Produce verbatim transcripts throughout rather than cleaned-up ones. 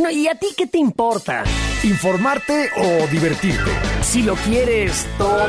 Bueno, ¿y a ti qué te importa? ¿Informarte o divertirte? Si lo quieres todo.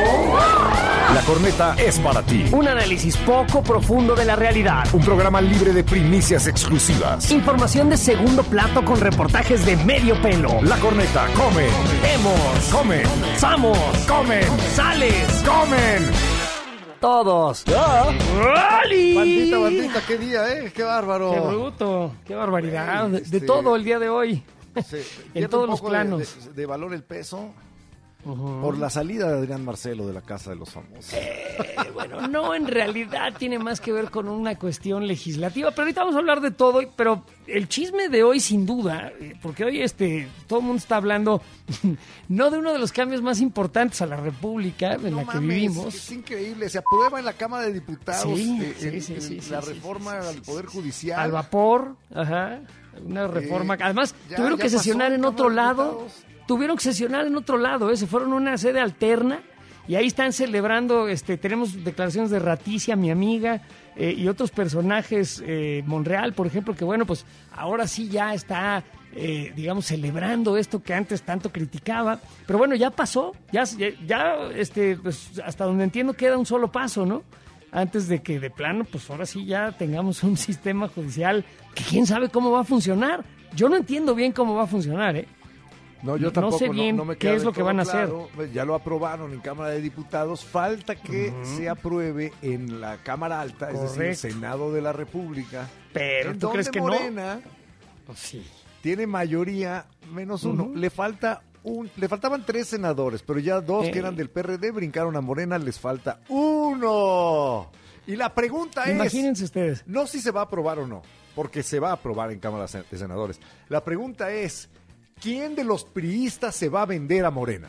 La Corneta es para ti. Un análisis poco profundo de la realidad. Un programa libre de primicias exclusivas. Información de segundo plato con reportajes de medio pelo. La Corneta, come. Vemos. Comen. Samos. Comen. Sales. Comen. Todos. ¡Ali! Bandita, bandita, qué día, ¿eh? Qué bárbaro. Qué bruto, qué barbaridad. Ey, de, este... de todo el día de hoy. Sí, en todos los planos. De, de, de valor el peso uh-huh. por la salida de Adrián Marcelo de la Casa de los Famosos. Eh, bueno, no, en realidad tiene más que ver con una cuestión legislativa, pero ahorita vamos a hablar de todo, pero el chisme de hoy sin duda, porque hoy este todo el mundo está hablando no de uno de los cambios más importantes a la República en no la mames, que vivimos. Es increíble, se aprueba en la Cámara de Diputados sí, eh, sí, en, sí, en sí, la sí, reforma sí, sí, al Poder Judicial. Al vapor, ajá, una reforma. Eh, Además, ya, tuvieron ya que sesionar pasó, en Cámara otro de lado. Diputados. Tuvieron que sesionar en otro lado, ¿eh? Se fueron a una sede alterna y ahí están celebrando, este, tenemos declaraciones de Raticia, mi amiga, eh, y otros personajes, eh, Monreal, por ejemplo, que bueno, pues ahora sí ya está, eh, digamos, celebrando esto que antes tanto criticaba. Pero bueno, ya pasó, ya, ya, ya este, pues hasta donde entiendo queda un solo paso, ¿no? Antes de que de plano, pues ahora sí ya tengamos un sistema judicial que quién sabe cómo va a funcionar. Yo no entiendo bien cómo va a funcionar, ¿eh? No, yo tampoco, no sé bien no, no me qué queda es de lo que todo van a claro. hacer. Ya lo aprobaron en Cámara de Diputados. Falta que uh-huh. se apruebe en la Cámara Alta, Correcto. es decir, el Senado de la República. Pero ¿tú crees que Morena no? Pues sí. Tiene mayoría menos uno. Uh-huh. Le falta un, le faltaban tres senadores, pero ya dos eh. que eran del P R D brincaron a Morena, les falta uno. Y la pregunta Imagínense es... Imagínense ustedes. No si se va a aprobar o no, porque se va a aprobar en Cámara de Senadores. La pregunta es... ¿Quién de los priistas se va a vender a Morena?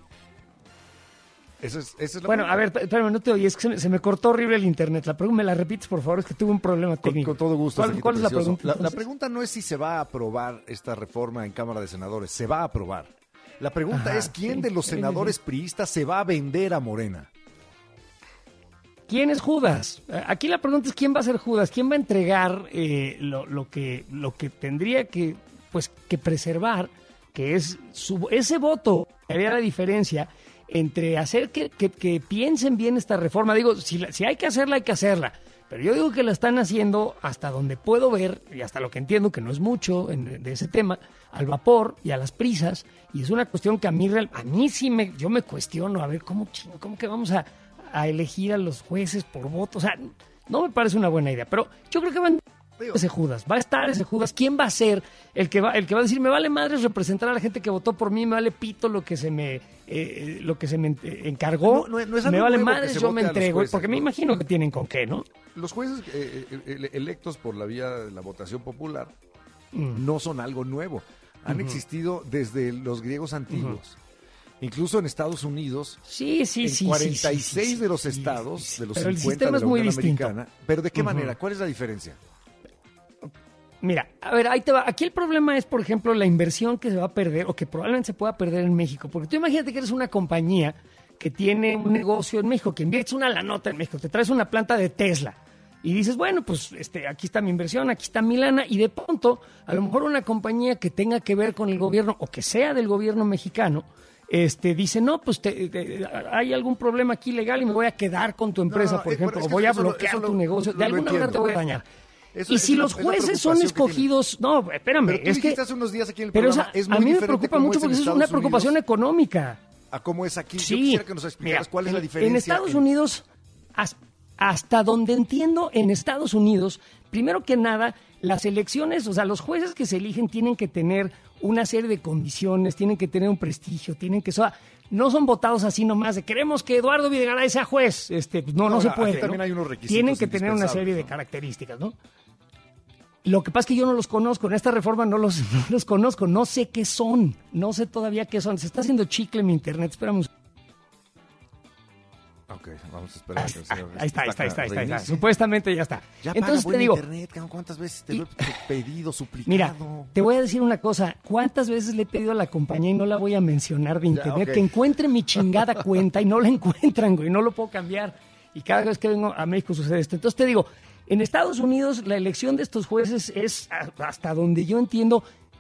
Eso es, esa es la bueno, pregunta. a ver, espérame, no te oí, es que se me, se me cortó horrible el internet. La pregunta, ¿me la repites, por favor? Es que tuve un problema técnico. Con, con todo gusto. ¿Cuál, ¿cuál es la pregunta? La, la pregunta no es si se va a aprobar esta reforma en Cámara de Senadores. Se va a aprobar. La pregunta Ajá, es ¿quién sí, de los senadores sí. priistas se va a vender a Morena? ¿Quién es Judas? Aquí la pregunta es ¿quién va a ser Judas? ¿Quién va a entregar eh, lo, lo, que, lo que tendría que, pues, que preservar, que es su, ese voto que haría la diferencia entre hacer que, que, que piensen bien esta reforma? Digo, si, la, si hay que hacerla, hay que hacerla. Pero yo digo que la están haciendo hasta donde puedo ver, y hasta lo que entiendo, que no es mucho en, de ese tema, al vapor y a las prisas. Y es una cuestión que a mí, a mí sí me, yo me cuestiono, a ver, ¿cómo, cómo que vamos a, a elegir a los jueces por voto? O sea, no me parece una buena idea, pero yo creo que van... ese Judas, va a estar ese Judas. ¿Quién va a ser el que va, el que va a decir me vale madres representar a la gente que votó por mí, me vale pito lo que se me eh, lo que se me encargó, no, no, no es me vale nuevo madres, yo me entrego, jueces, porque ¿no? me imagino que tienen con qué, ¿no? Los jueces eh, eh, electos por la vía de la votación popular Mm. no son algo nuevo. Han Uh-huh. existido desde los griegos antiguos. Uh-huh. Incluso en Estados Unidos, Sí, sí, en sí. cuarenta y seis sí, sí, sí, de los sí, estados, sí, sí. de los Pero el cincuenta de sistema la es muy Unión distinto. Americana. ¿Pero de qué Uh-huh. manera? ¿Cuál es la diferencia? Mira, a ver, ahí te va. Aquí el problema es, por ejemplo, la inversión que se va a perder o que probablemente se pueda perder en México. Porque tú imagínate que eres una compañía que tiene un negocio en México, que inviertes una lanota en México, te traes una planta de Tesla y dices, bueno, pues este, aquí está mi inversión, aquí está mi lana, y de pronto, a lo mejor una compañía que tenga que ver con el gobierno o que sea del gobierno mexicano, este, dice, no, pues te, te, hay algún problema aquí legal y me voy a quedar con tu empresa, No, no, por eh, ejemplo, es o que voy a eso lo- bloquear eso lo- tu negocio, lo de alguna manera te entiendo. voy a dañar. Eso- y esa si es la- los es la jueces son preocupación que escogidos, no, espérame, Pero tú es que dijiste hace unos días aquí en el pero programa, esa- es muy a mí me diferente preocupa cómo mucho es en porque eso es Estados una preocupación Unidos económica. a cómo es aquí. Yo Sí, quisiera que nos explicaras mira, cuál es en, la diferencia. En Estados en- Unidos, as- hasta donde entiendo, en Estados Unidos, primero que nada, las elecciones, o sea, los jueces que se eligen tienen que tener una serie de condiciones, tienen que tener un prestigio, tienen que... O sea, no son votados así nomás de queremos que Eduardo Videgaray sea juez. Este, pues, no, no, No, se aquí puede. también ¿no? hay unos requisitos Tienen que tener una serie de indispensables, ¿no? características, ¿no? Lo que pasa es que yo no los conozco, en esta reforma no los, no los conozco, no sé qué son, no sé todavía qué son. Se está haciendo chicle mi internet, espérame un Ok, vamos a esperar. a que el señor Ahí está, ahí está, ahí está, ahí está, ahí está. reinicie. Supuestamente ya está. Ya Entonces paga te digo, buen internet, cabrón, ¿cuántas veces te lo he pedido, suplicado? mira, te voy a decir una cosa. ¿Cuántas veces le he pedido a la compañía y no la voy a mencionar de internet ok. que encuentre mi chingada cuenta y no la encuentran, güey? No lo puedo cambiar. Y cada vez que vengo a México sucede esto. Entonces te digo, en Estados Unidos la elección de estos jueces es, a- hasta donde yo entiendo,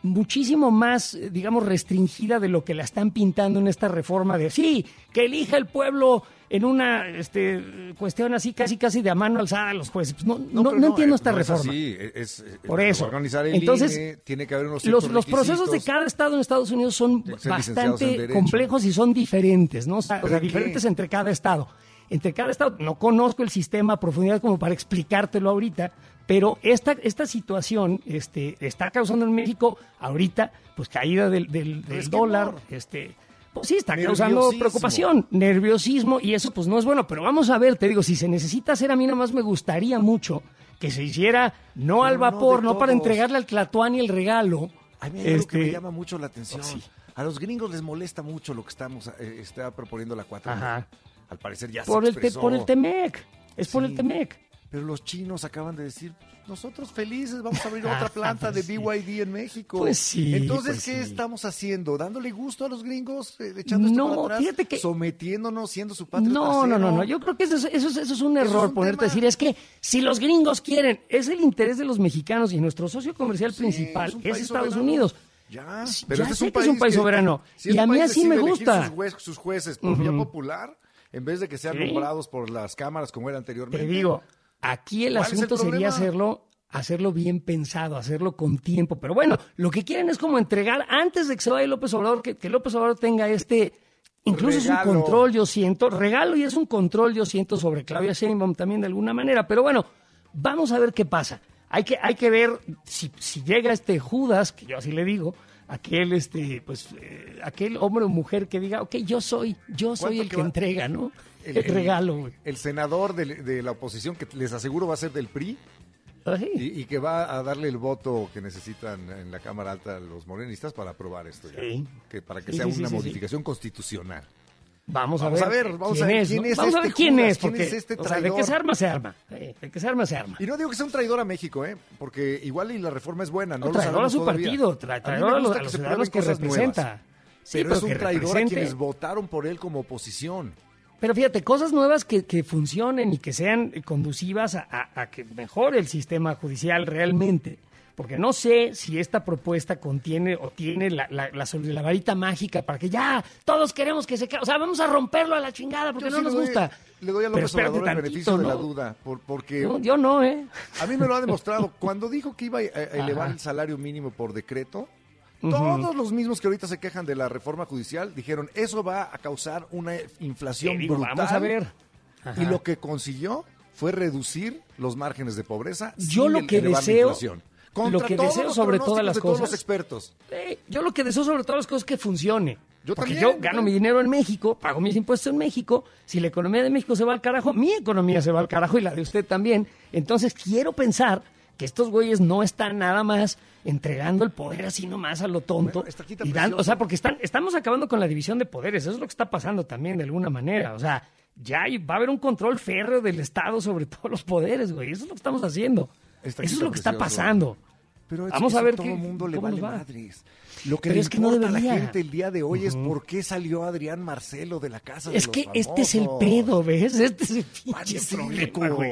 muchísimo más, digamos, restringida de lo que la están pintando en esta reforma de sí, que elija el pueblo en una este, cuestión así casi casi de a mano alzada a los jueces. Pues no, no, no, no entiendo no, esta no reforma. Es así. Es, es, Por eso. Organizar el Entonces, I N E, tiene que haber unos los, los procesos de cada estado en Estados Unidos son bastante complejos y son diferentes, ¿no? O sea, o sea diferentes entre cada estado. Entre cada estado, no conozco el sistema a profundidad como para explicártelo ahorita, pero esta, esta situación este, está causando en México ahorita, pues caída del, del, del dólar, no. este, pues sí, está causando preocupación, nerviosismo, y eso pues no es bueno, pero vamos a ver, te digo, si se necesita hacer, a mí nada más me gustaría mucho que se hiciera no pero al vapor, no, no para entregarle al Tlatuani el regalo. A mí hay este, algo que me llama mucho la atención. Sí. A los gringos les molesta mucho lo que estamos eh, está proponiendo la cuatro T. Ajá. Al parecer ya por se el te, Por el Temec, es sí, por el Temec. Pero los chinos acaban de decir, nosotros felices vamos a abrir otra planta pues de B Y D en México. Pues sí. Entonces, pues ¿qué sí. estamos haciendo? ¿Dándole gusto a los gringos? Eh, ¿Echando esto no, para atrás? Fíjate que... ¿Sometiéndonos, siendo su patria No, trasero? no, no, no. Yo creo que eso es, eso es, eso es un error, es un ponerte tema... a decir, es que si los gringos quieren, es el interés de los mexicanos y nuestro socio comercial sí, principal es, es Estados soberano. Unidos. Ya, pero ya este sé es que es un país que, soberano. Si y a mí así me gusta. Sus, juez, sus jueces por uh-huh. vía popular, en vez de que sean ¿Sí? nombrados por las cámaras como era anteriormente. Te digo, aquí el asunto el sería hacerlo, hacerlo bien pensado, hacerlo con tiempo. Pero bueno, lo que quieren es como entregar, antes de que se vaya López Obrador, que, que López Obrador tenga este, incluso regalo. Es un control, yo siento, regalo y es un control, yo siento, sobre Claudia Sheinbaum también de alguna manera. Pero bueno, vamos a ver qué pasa. Hay que, hay que ver si, si llega este Judas, que yo así le digo, aquel este pues eh, aquel hombre o mujer que diga, ok, yo soy, yo soy el que, que entrega, ¿no? El, el regalo, güey. El senador de, de la oposición, que les aseguro va a ser del P R I, ¿sí? y, y que va a darle el voto que necesitan en la Cámara Alta los morenistas para aprobar esto ya. Sí. Que para que sí, sea sí, una sí, modificación sí. constitucional. Vamos a vamos ver, a ver, vamos a ver es, quién ¿no? es vamos este a ver quién Judas, es, porque quién es este traidor. O sea, de que se arma se arma, eh, de que se arma se arma. Y no digo que sea un traidor a México, eh, porque igual y la reforma es buena, no, no lo traidor a su todavía. partido, tra traidor a, a los, a los ciudadanos que representa. Sí, pero, pero es un traidor represente. a quienes votaron por él como oposición. Pero fíjate, cosas nuevas que, que funcionen y que sean conducivas a, a, a que mejore el sistema judicial realmente. Porque no sé si esta propuesta contiene o tiene la, la, la, la varita mágica para que ya todos queremos que se quede. O sea, vamos a romperlo a la chingada porque yo no sí nos le doy, gusta. Le doy a López Obrador el beneficio ¿no? de la duda. Por, porque no, yo no, ¿eh? A mí me lo ha demostrado. Cuando dijo que iba a, a elevar Ajá. el salario mínimo por decreto, uh-huh. todos los mismos que ahorita se quejan de la reforma judicial dijeron, eso va a causar una inflación digo, brutal. Vamos a ver. Ajá. Y lo que consiguió fue reducir los márgenes de pobreza yo sin lo que elevar deseo, la inflación. Contra lo que deseo sobre todas las de cosas. Todos los expertos. Eh, yo lo que deseo sobre todas las cosas es que funcione. Yo Porque también, yo gano mi dinero en México, pago mis impuestos en México. Si la economía de México se va al carajo, mi economía se va al carajo y la de usted también. Entonces quiero pensar que estos güeyes no están nada más entregando el poder así nomás a lo tonto. Bueno, y dando, o sea, porque están, estamos acabando con la división de poderes. Eso es lo que está pasando también de alguna manera. O sea, ya hay, va a haber un control férreo del Estado sobre todos los poderes, güey. Eso es lo que estamos haciendo. Eso es lo que está pasando. Pero vamos a ver todo qué, el mundo le vale madres. Lo que Pero le es que importa no a la gente el día de hoy uh-huh. es por qué salió Adrián Marcelo de la casa de es los que famosos. Este es el pedo, ¿ves? Este es el pinche problema, güey.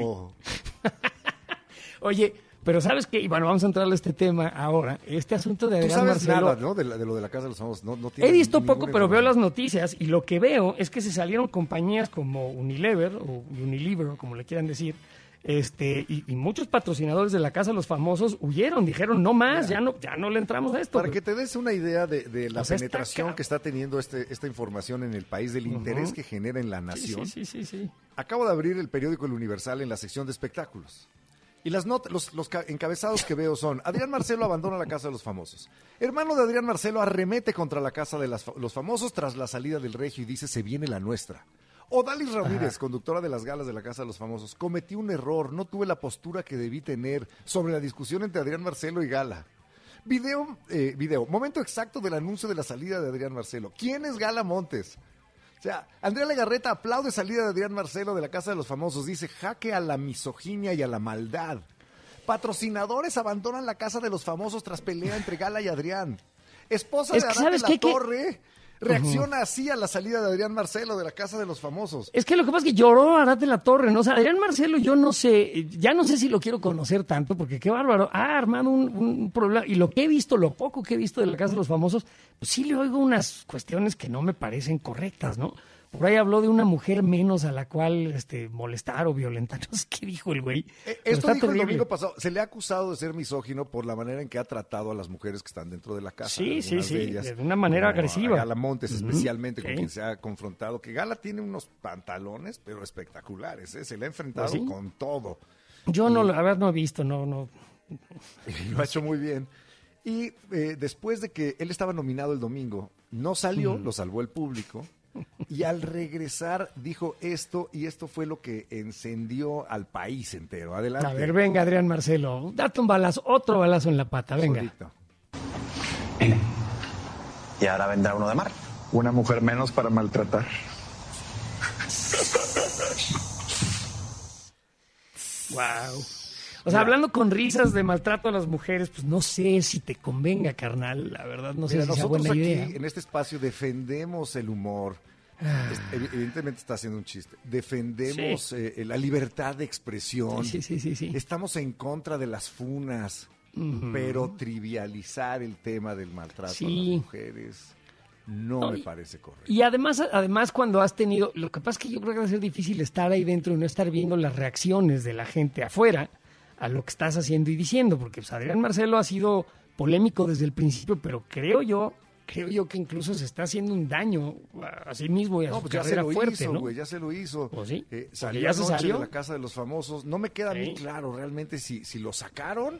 Oye, pero ¿sabes qué? Y bueno, vamos a entrarle a este tema ahora. Este asunto de Adrián Tú sabes Marcelo. nada, ¿no? De, la, de lo de la casa de los famosos. No, no He visto poco, pero veo las noticias y lo que veo es que se salieron compañías como Unilever o Unilever, o como le quieran decir. Este, y, y muchos patrocinadores de la Casa de los Famosos huyeron, dijeron no más, ya no, ya no le entramos a esto. Para que te des una idea de, de la o sea, penetración está que está teniendo este, esta información en el país, del uh-huh. interés que genera en la nación. Sí, sí, sí, sí, sí. Acabo de abrir el periódico El Universal en la sección de espectáculos. Y las not- los, los encabezados que veo son: Adrián Marcelo abandona la Casa de los Famosos. Hermano de Adrián Marcelo arremete contra la Casa de las, los Famosos tras la salida del Regio y dice: se viene la nuestra. Odalis Ramírez, Ajá. conductora de las galas de la Casa de los Famosos: cometí un error, no tuve la postura que debí tener sobre la discusión entre Adrián Marcelo y Gala. Video, eh, video, momento exacto del anuncio de la salida de Adrián Marcelo. ¿Quién es Gala Montes? O sea, Andrea Legarreta aplaude salida de Adrián Marcelo de la Casa de los Famosos. Dice: jaque a la misoginia y a la maldad. Patrocinadores abandonan la Casa de los Famosos tras pelea entre Gala y Adrián. Esposa es de que, Adán de la qué? Torre... reacciona uh-huh. así a la salida de Adrián Marcelo de la Casa de los Famosos. Es que lo que pasa es que lloró Arad de la Torre, ¿no? O sea, Adrián Marcelo, yo no sé, ya no sé si lo quiero conocer tanto, porque qué bárbaro, ha armado un, un problema, y lo que he visto, lo poco que he visto de la Casa de los Famosos, pues sí le oigo unas cuestiones que no me parecen correctas, ¿no? Por ahí habló de una mujer menos a la cual este, molestar o violentar. No sé qué dijo el güey. Eh, esto dijo terrible. El domingo pasado. Se le ha acusado de ser misógino por la manera en que ha tratado a las mujeres que están dentro de la casa. Sí, sí, sí. De, ellas, de una manera agresiva. A Gala Montes, uh-huh. especialmente, sí. con quien se ha confrontado. Que Gala tiene unos pantalones, pero espectaculares. ¿eh? Se le ha enfrentado pues sí. con todo. Yo y, no, la verdad, no he visto. no, no. Y lo ha hecho muy bien. Y eh, después de que él estaba nominado el domingo, no salió, uh-huh. lo salvó el público. Y al regresar dijo esto, y esto fue lo que encendió al país entero. Adelante. A ver, venga, Adrián Marcelo, date un balazo, otro balazo en la pata, venga. Solito. Y ahora vendrá uno de mar. Una mujer menos para maltratar. Wow. O sea, hablando con risas de maltrato a las mujeres, pues no sé si te convenga, carnal. La verdad, no sé Mira, si sea nosotros buena aquí, idea. en este espacio, defendemos el humor. Ah. Evidentemente está haciendo un chiste. Defendemos sí. eh, la libertad de expresión. Sí, sí, sí, sí. Estamos en contra de las funas, uh-huh. pero trivializar el tema del maltrato sí. a las mujeres no, no me y, parece correcto. Y además, además, cuando has tenido... Lo que pasa es que yo creo que va a ser difícil estar ahí dentro y no estar viendo las reacciones de la gente afuera a lo que estás haciendo y diciendo, porque pues, Adrián Marcelo ha sido polémico desde el principio, pero creo yo, creo yo que incluso se está haciendo un daño a sí mismo y a no, su pues carrera ya se lo fuerte, hizo, ¿no? Güey, ya se lo hizo. ¿O sí? Eh, salió ya se salió de la Casa de los Famosos. No me queda ¿Sí? muy claro realmente si, si lo sacaron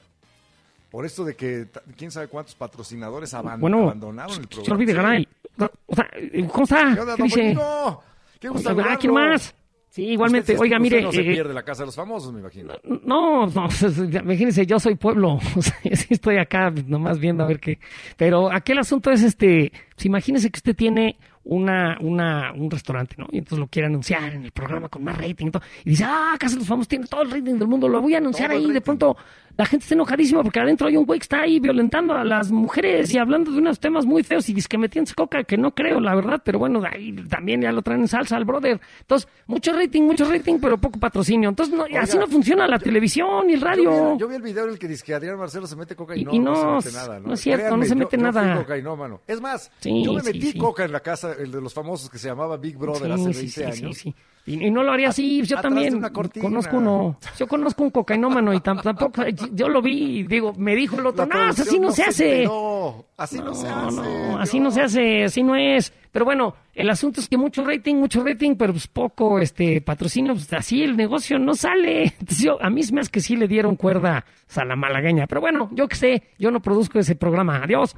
por esto de que quién sabe cuántos patrocinadores aban- bueno, abandonaron el programa. Se olvide, garay. O sea, ¿cómo está? ¿Qué onda, ¿Qué dice? ¿Qué gusta ah, ¿quién más? Sí, igualmente, usted, oiga, usted mire... no se eh, pierde la Casa de los Famosos, me imagino. No, no, imagínense, yo soy pueblo, o sea, sí estoy acá nomás viendo a ver qué... Pero aquel asunto es este, pues imagínese que usted tiene una, una, un restaurante, ¿no? Y entonces lo quiere anunciar en el programa con más rating y todo. Y dice, ah, Casa de los Famosos tiene todo el rating del mundo, lo voy a anunciar todo ahí. De pronto la gente está enojadísima porque adentro hay un güey que está ahí violentando a las mujeres y hablando de unos temas muy feos y dice que metiéndose coca, que no creo, la verdad, pero bueno, ahí también ya lo traen en salsa al brother. Entonces, mucho rating, mucho rating, pero poco patrocinio. Entonces, no, Oiga, así no funciona la televisión y el radio. Yo vi, yo vi el video en el que dice que Adrián Marcelo se mete coca y, y no, y no, no se mete nada. No, no es cierto, Créanme, no se mete yo, nada. Yo fui coca y no, mano. Es más, sí, yo me metí sí, sí. coca en la casa el de los famosos que se llamaba Big Brother sí, hace sí, veinte sí, años. Sí, sí. Y, y no lo haría así, yo también conozco uno, yo conozco un cocainómano y tampoco, yo lo vi y digo, me dijo el otro, no, así no, no se hace. No, así no, no se hace. No, así no se hace, así no es. Pero bueno, el asunto es que mucho rating, mucho rating, pero pues poco este patrocinio, pues así el negocio no sale. Entonces yo, a mí se me hace que sí le dieron cuerda a la malagueña. Pero bueno, yo qué sé, yo no produzco ese programa. Adiós.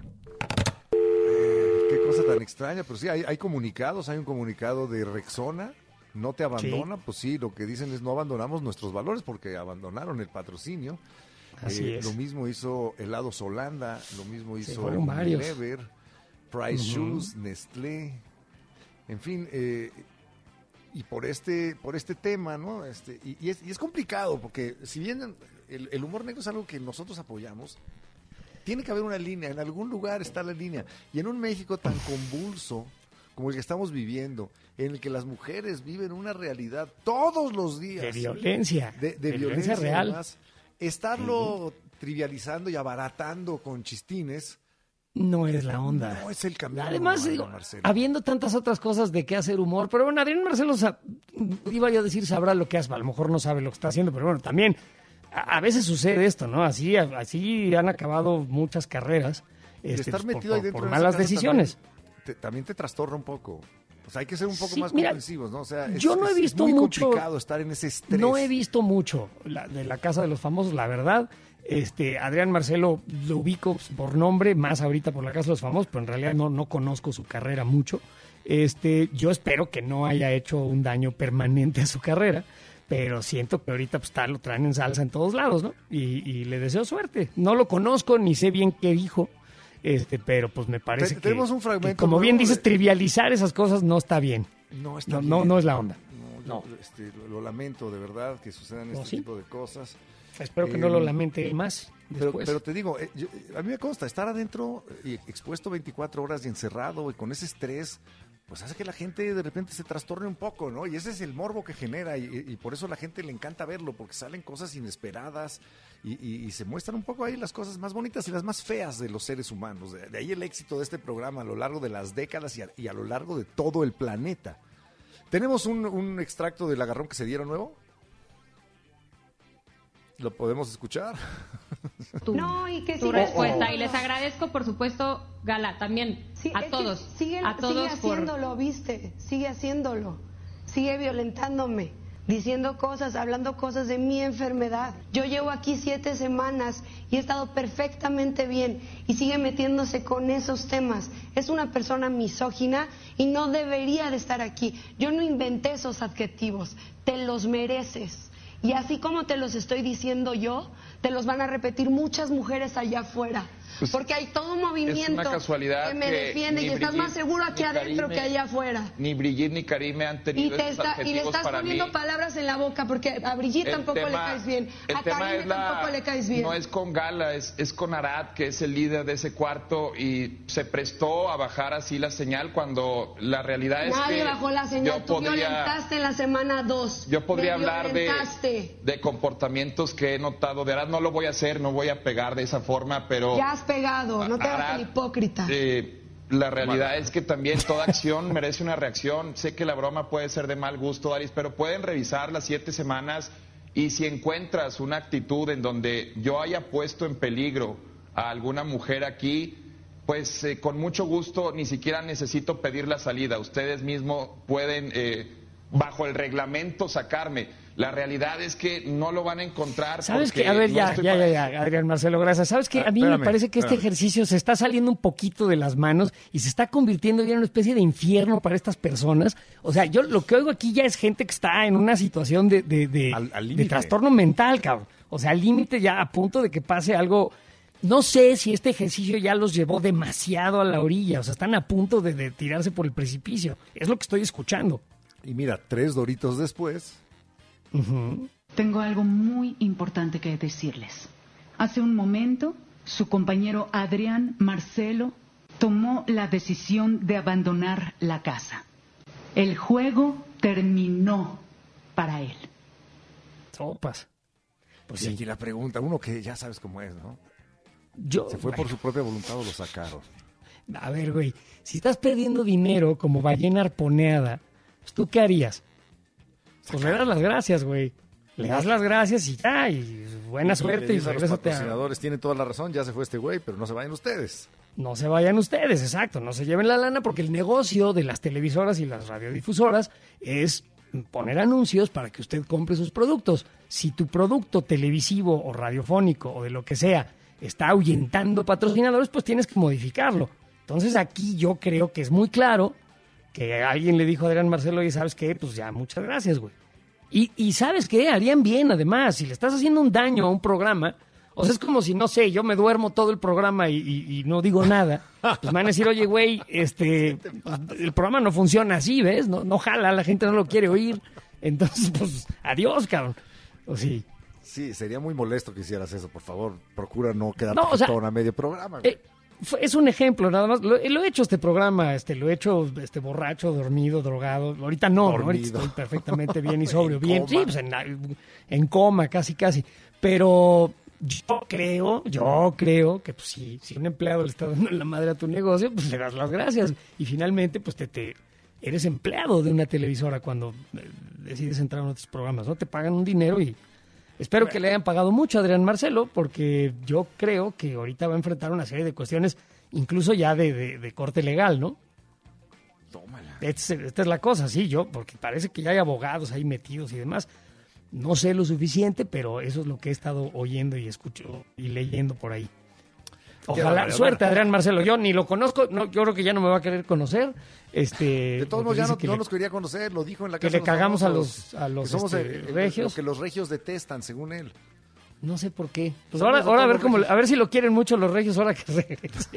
Qué cosa tan extraña, pero sí, hay, hay comunicados, hay un comunicado de Rexona, no te abandona, sí. Pues sí, lo que dicen es no abandonamos nuestros valores porque abandonaron el patrocinio. Así eh, es. Lo mismo hizo Helados Holanda, lo mismo hizo Unilever, Price uh-huh. Shoes, Nestlé, en fin, eh, y por este, por este tema, ¿no? Este, y, y, es, y es complicado porque si bien el, el humor negro es algo que nosotros apoyamos, tiene que haber una línea, en algún lugar está la línea. Y en un México tan convulso como el que estamos viviendo, en el que las mujeres viven una realidad todos los días. De violencia. De, de, de violencia, violencia real. Además, estarlo uh-huh. trivializando y abaratando con chistines. No es la onda. No es el camino. Además, digo, habiendo tantas otras cosas de qué hacer humor, pero bueno, Adrián Marcelo, iba yo a decir, sabrá lo que hace, a lo mejor no sabe lo que está haciendo, pero bueno, también... A veces sucede esto, ¿no? Así, así han acabado muchas carreras este, estar pues, metido por, ahí dentro por de malas decisiones. También te, también te trastorna un poco. O sea, hay que ser un poco sí, más mira, comprensivos, ¿no? O sea, es, yo no he visto es muy mucho, complicado estar en ese estrés. No he visto mucho la, de la Casa de los Famosos, la verdad. Este, Adrián Marcelo lo ubico por nombre, más ahorita por la Casa de los Famosos, pero en realidad no, no conozco su carrera mucho. Este, yo espero que no haya hecho un daño permanente a su carrera. Pero siento que ahorita pues, está, lo traen en salsa en todos lados, ¿no? Y, y le deseo suerte. No lo conozco, ni sé bien qué dijo, este, pero pues me parece Te, que, tenemos un fragmento que como bien dices, de... trivializar esas cosas no está bien. No está no, bien. No, no es la onda. No, yo, no. Este, lo, lo lamento de verdad que sucedan este ¿Oh, sí? tipo de cosas. Espero que eh, no lo lamente más. Pero, después. pero te digo, eh, yo- a mí me consta, estar adentro y expuesto veinticuatro horas y encerrado y con ese estrés, pues hace que la gente de repente se trastorne un poco, ¿no? Y ese es el morbo que genera y, y por eso a la gente le encanta verlo, porque salen cosas inesperadas y, y- y se muestran un poco ahí las cosas más bonitas y las más feas de los seres humanos. De, de ahí el éxito de este programa a lo largo de las décadas y a, y a lo largo de todo el planeta. ¿Tenemos un, un extracto del agarrón que se dieron nuevo? ¿Lo podemos escuchar? tu, No, y que tu sigue respuesta. haciéndolo. Y les agradezco, por supuesto, Gala, también Sí, a es que todos. Sigue, a todos sigue por... haciéndolo, viste, sigue haciéndolo. Sigue violentándome, diciendo cosas, hablando cosas de mi enfermedad. Yo llevo aquí siete semanas y he estado perfectamente bien y sigue metiéndose con esos temas. Es una persona misógina y no debería de estar aquí. Yo no inventé esos adjetivos, te los mereces. Y así como te los estoy diciendo yo, te los van a repetir muchas mujeres allá afuera. Pues, porque hay todo un movimiento es una casualidad que me que defiende ni y estás Brigitte más seguro aquí ni adentro Karime- que allá afuera. Ni Brigitte ni Karime han Y, tenido te esos está, y le adjetivos estás para poniendo mí. palabras en la boca porque a Brigitte El tampoco le tema- caes bien. el A tema Karime es la- tampoco le caes bien. No es con Gala, es, es con Arad, que es el líder de ese cuarto, y se prestó a bajar así la señal cuando la realidad es Nadie que bajó la señal, yo tú podría, violentaste en la semana dos. yo podría Me hablar de, violentaste. de comportamientos que he notado de Arad. No lo voy a hacer, no voy a pegar de esa forma, pero... Ya has pegado, no te hagas Arad, el hipócrita. eh, la realidad es que también toda acción merece una reacción. Sé que la broma puede ser de mal gusto, Daris, pero pueden revisar las siete semanas y si encuentras una actitud en donde yo haya puesto en peligro a alguna mujer aquí, pues eh, con mucho gusto ni siquiera necesito pedir la salida. Ustedes mismos pueden, eh, bajo el reglamento, sacarme. La realidad es que no lo van a encontrar. ¿Sabes porque qué? A ver, no ya, estoy ya, para ya, eso. ya, Adrián Marcelo, gracias. ¿Sabes qué? Ah, A mí espérame, me parece que este espérame. ejercicio se está saliendo un poquito de las manos y se está convirtiendo ya en una especie de infierno para estas personas. O sea, yo lo que oigo aquí ya es gente que está en una situación de, de, de, Al- al de límite. trastorno mental, cabrón. O sea, al límite ya a punto de que pase algo. No sé si este ejercicio ya los llevó demasiado a la orilla. O sea, están a punto de, de tirarse por el precipicio. Es lo que estoy escuchando. Y mira, tres doritos después. Tengo algo muy importante que decirles. Hace un momento, su compañero Adrián Marcelo tomó la decisión de abandonar la casa. El juego terminó para él. Sopas. Pues Y sí, aquí la pregunta, uno que ya sabes cómo es, ¿no? yo... Se fue bueno. por su propia voluntad o lo sacaron. A ver, güey, si estás perdiendo dinero como ballena arponeada, pues, ¿tú qué harías? Pues le das las gracias, güey. Le das las gracias y ya, y buena suerte y Les dices a los regrésate a... patrocinadores, tienen toda la razón, ya se fue este güey, pero no se vayan ustedes. No se vayan ustedes, exacto, no se lleven la lana porque el negocio de las televisoras y las radiodifusoras es poner anuncios para que usted compre sus productos. Si tu producto televisivo o radiofónico o de lo que sea está ahuyentando patrocinadores, pues tienes que modificarlo. Entonces aquí yo creo que es muy claro que alguien le dijo a Adrián Marcelo, y ¿sabes qué? Pues ya, muchas gracias, güey. Y, y ¿sabes qué? Harían bien, además, si le estás haciendo un daño a un programa, o sea, es como si, no sé, yo me duermo todo el programa y, y- y no digo nada, pues me van a decir, oye, güey, este, pues, el programa no funciona así, ¿ves? No, no jala, la gente no lo quiere oír. Entonces, pues, adiós, cabrón. O sí. Sí, sería muy molesto que hicieras eso, por favor. Procura no quedarte No, o sea, a medio programa. güey. Eh, fue- es un ejemplo, nada más. Lo, lo he hecho este programa, este, lo he hecho este, borracho, dormido, drogado. Ahorita no, ¿no? Ahorita Dormido. estoy perfectamente bien y sobrio. En bien, coma. sí, pues en, en coma, casi, casi. Pero yo creo, yo creo que pues, si, si un empleado le está dando la madre a tu negocio, pues le das las gracias. Y finalmente, pues te, te eres empleado de una televisora cuando eh, decides entrar en otros programas, ¿no? Te pagan un dinero y espero que le hayan pagado mucho a Adrián Marcelo, porque yo creo que ahorita va a enfrentar una serie de cuestiones, incluso ya de, de- de corte legal, ¿no? Tómala. Esta es, esta es la cosa, sí, yo, porque parece que ya hay abogados ahí metidos y demás. No sé lo suficiente, pero eso es lo que he estado oyendo y escucho y leyendo por ahí. Ojalá, barbaridad. suerte, Adrián Marcelo. Yo ni lo conozco, no, yo creo que ya no me va a querer conocer. Este, De todos porque modos, ya dice no, que no le- nos quería conocer, lo dijo en la que casa le de los cagamos a famosos, los- a los, que somos este, eh, eh, regios. Lo que los regios detestan, según él. No sé por qué. Pues Somos ahora, de ahora a todos ver los cómo, regios. a ver si lo quieren mucho los regios ahora que regrese. güey.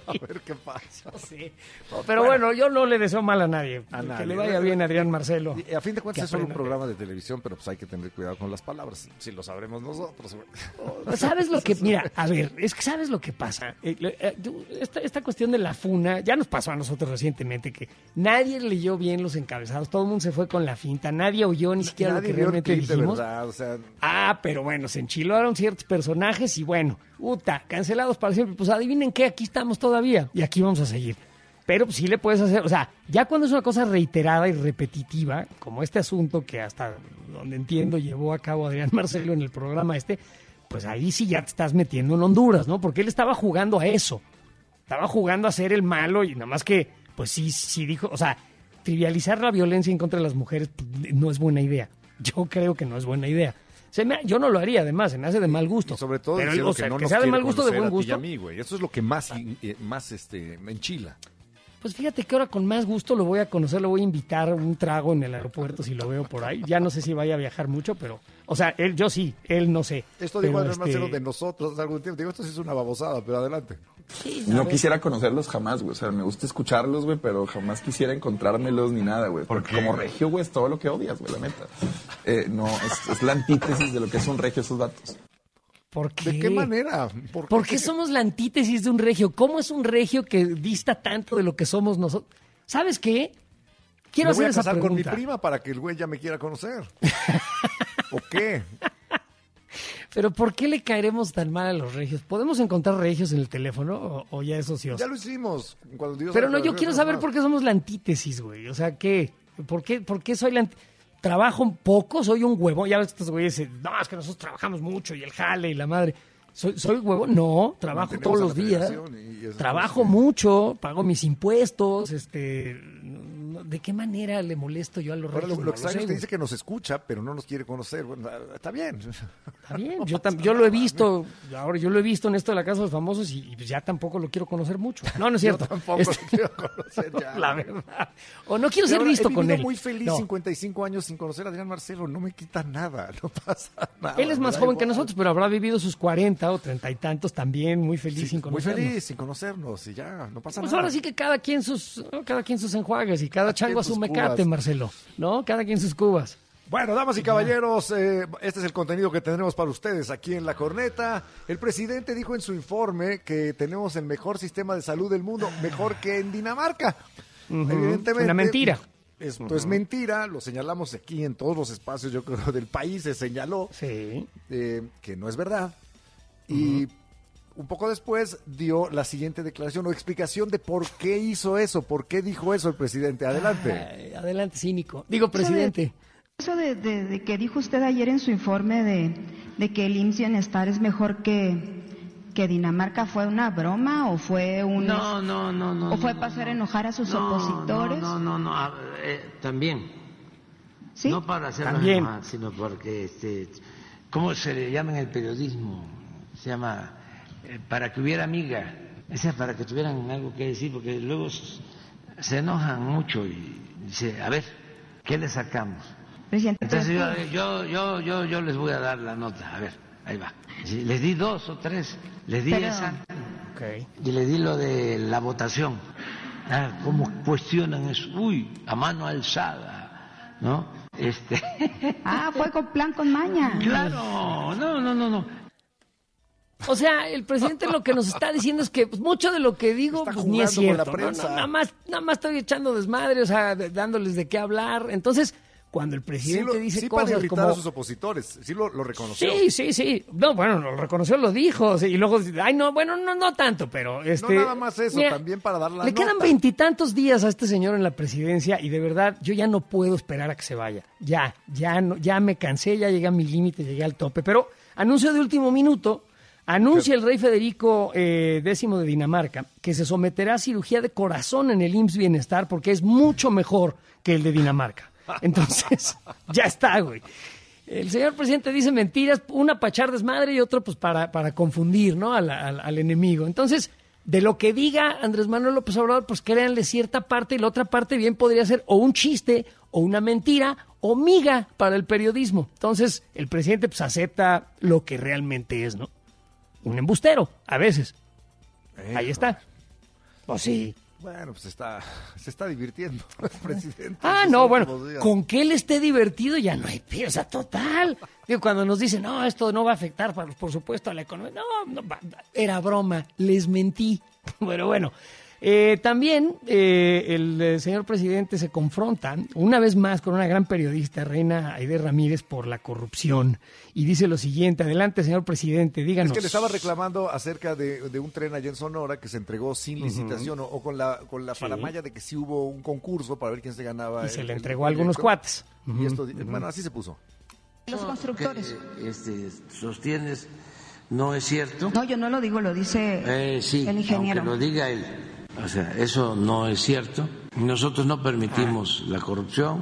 A ver qué pasa. No sé. No, pero bueno, bueno, yo no le deseo mal a nadie. A que nadie. le vaya bien a Adrián Marcelo. Y a fin de cuentas es solo un aprenda. programa de televisión, pero pues hay que tener cuidado con las palabras. Si lo sabremos nosotros. ¿Sabes lo que? Mira, a ver, es que ¿sabes lo que pasa? Eh, eh, esta, esta cuestión de la funa, ya nos pasó a nosotros recientemente que nadie leyó bien los encabezados, todo el mundo se fue con la finta, nadie oyó ni siquiera Nadie lo que vio el realmente clip de dijimos. verdad, o sea, Ah, pero bueno, se enchilaron ciertos personajes y bueno, uta, cancelados para siempre. Pues adivinen qué, aquí estamos todavía y aquí vamos a seguir. Pero pues, sí le puedes hacer, o sea, ya cuando es una cosa reiterada y repetitiva, como este asunto que hasta donde entiendo llevó a cabo Adrián Marcelo en el programa este, pues ahí sí ya te estás metiendo en Honduras, ¿no? Porque él estaba jugando a eso. Estaba jugando a ser el malo y nada más que, pues sí, sí dijo, o sea, trivializar la violencia en contra de las mujeres pues, no es buena idea. Yo creo que no es buena idea. Se me, yo no lo haría, además, se me hace de mal gusto. y sobre todo pero diciendo o sea, que no que nos sea de quiere mal gusto, de conocer buen a ti y a gusto. mí, güey. Eso es lo que más, eh, más este, me enchila. Pues fíjate que ahora con más gusto lo voy a conocer, lo voy a invitar a un trago en el aeropuerto si lo veo por ahí. Ya no sé si vaya a viajar mucho, pero, o sea, él, yo sí, él no sé. Esto dijo Pero, Adrián este, Marcelo de nosotros hace algún tiempo. Digo, esto sí es una babosada, pero adelante. sí, a No ver. quisiera conocerlos jamás, güey. O sea, me gusta escucharlos, güey, pero jamás quisiera encontrármelos ni nada, güey. Porque como regio, güey, es todo lo que odias, güey, la neta. Eh, no, es, es la antítesis de lo que es un regio esos datos. ¿Por qué? ¿De qué manera? ¿Por qué? ¿Por qué somos la antítesis de un regio? ¿Cómo es un regio que dista tanto de lo que somos nosotros? ¿Sabes qué? Quiero Me voy hacer a esa casar con mi pregunta. prima para que el güey ya me quiera conocer. ¿O qué? Pero ¿por qué le caeremos tan mal a los regios? ¿Podemos encontrar regios en el teléfono o, o ya es ocioso? Ya lo hicimos. Cuando dio Pero esa no, yo declaración, quiero es saber más. por qué somos la antítesis, güey. O sea, ¿qué? ¿Por qué, por qué soy la antítesis? Trabajo un poco, soy un huevón. Ya ves que estos güeyes dicen, no, es que nosotros trabajamos mucho y el jale y la madre. ¿Soy, soy huevón? No, trabajo Mantenemos todos a la los días. federación y- y esas Trabajo cosas. mucho, pago mis impuestos. este no- ¿De qué manera le molesto yo a los Ahora, regios? lo, No lo lo extraño sé, es que güey. dice que nos escucha, pero no nos quiere conocer. Bueno, está bien. Está bien, yo, tam- yo lo he visto, ahora yo lo he visto en esto de la Casa de los Famosos y, y pues ya tampoco lo quiero conocer mucho. No, no es cierto. Yo tampoco Este- lo quiero conocer ya. La verdad. O no quiero Y ser ahora, visto he con vivido él. muy feliz, No. cincuenta y cinco años sin conocer a Adrián Marcelo. No me quita nada, no pasa nada. Él es me más da joven que igual. nosotros, pero habrá vivido sus cuarenta o treinta y tantos también, muy feliz Sí, sin muy conocernos. feliz sin conocernos y ya, no pasa Pues nada. ahora sí que cada quien sus, ¿no? cada quien sus enjuagues y cada Cada chango quien a su sus mecate, cubas. Marcelo, ¿no? Cada quien sus cubas. Bueno, damas y caballeros, eh, este es el contenido que tendremos para ustedes aquí en La Corneta. El presidente dijo en su informe que tenemos el mejor sistema de salud del mundo, mejor que en Dinamarca. Evidentemente. Una mentira. Esto es mentira, lo señalamos aquí en todos los espacios, yo creo, del país, se señaló Sí. eh, que no es verdad. Y un poco después dio la siguiente declaración o explicación de por qué hizo eso, por qué dijo eso el presidente. Adelante. Ay, adelante, cínico. Digo, presidente. Eso de, de- de que dijo usted ayer en su informe de, de que el I M S S Bienestar es mejor que, que Dinamarca, ¿fue una broma o fue un... No, no, no, no. o fue no, para hacer no. enojar a sus No, opositores? No, no, no, no, a- eh, también. ¿Sí? No para hacernos También. enojar, sino porque, este, ¿cómo se le llama en el periodismo? Se llama eh, para que hubiera amiga. Esa es para que tuvieran algo que decir, porque luego s- se enojan mucho y dice, a ver, ¿qué le sacamos? Presidente, Entonces yo, entonces, yo, yo, yo, yo les voy a dar la nota, a ver, ahí va. Sí, les di dos o tres, les di Pero- esa Ok. y le di lo de la votación. Ah, ¿cómo cuestionan eso? Uy, a mano alzada, ¿no? Este, ah, fue con plan con maña. claro, no, no, no, no. O sea, el presidente lo que nos está diciendo es que pues, mucho de lo que digo Está pues, ni es jugando cierto. con la ¿no? prensa. No, nada, más, nada más estoy echando desmadre, o sea, de- dándoles de qué hablar. Entonces, cuando el Sí, presidente lo- dice sí para cosas irritar como... a sus opositores, sí lo, lo reconoció. Sí, sí, sí. No, bueno, lo reconoció, lo dijo. Sí, y luego, ay, no, bueno, no, no tanto, pero este. No nada más eso, mira, también para dar la Le quedan nota. veintitantos días a este señor en la presidencia y de verdad yo ya no puedo esperar a que se vaya. Ya, ya, no, ya me cansé, ya llegué a mi límite, llegué al tope. Pero anuncio de último minuto. Anuncia el rey Federico eh, X de Dinamarca que se someterá a cirugía de corazón en el I M S S Bienestar porque es mucho mejor que el de Dinamarca. Entonces, ya está, güey. El señor presidente dice mentiras, una para echar desmadre y otro pues para, para confundir, ¿no? Al, al- al enemigo. Entonces, de lo que diga Andrés Manuel López Obrador, pues créanle cierta parte y la otra parte bien podría ser o un chiste o una mentira o miga para el periodismo. Entonces, el presidente pues acepta lo que realmente es, ¿no? Un embustero, a veces. Ahí está. Pues sí. Bueno, pues está, se está divirtiendo el presidente. Ah, no, bueno, con que él esté divertido ya no hay pie, o sea, total. Digo, cuando nos dicen, no, esto no va a afectar, por, por supuesto, a la economía. No, no, era broma, les mentí. Bueno, bueno. Eh, también eh, el eh, señor presidente se confronta una vez más con una gran periodista, Reina Aide Ramírez, por la corrupción. Y dice lo siguiente: adelante, señor presidente, díganos. Es que le estaba reclamando acerca de, de un tren allá en Sonora que se entregó sin licitación, uh-huh. o, o con la con la sí. paramaya de que sí hubo un concurso para ver quién se ganaba. Y el, se le el entregó a algunos cuates. Uh-huh. Y esto, uh-huh. bueno, así se puso. Los constructores. Que, este, sostienes, no es cierto. No, yo no lo digo, lo dice eh, sí, el ingeniero. Aunque lo diga él. O sea, eso no es cierto. Nosotros no permitimos la corrupción.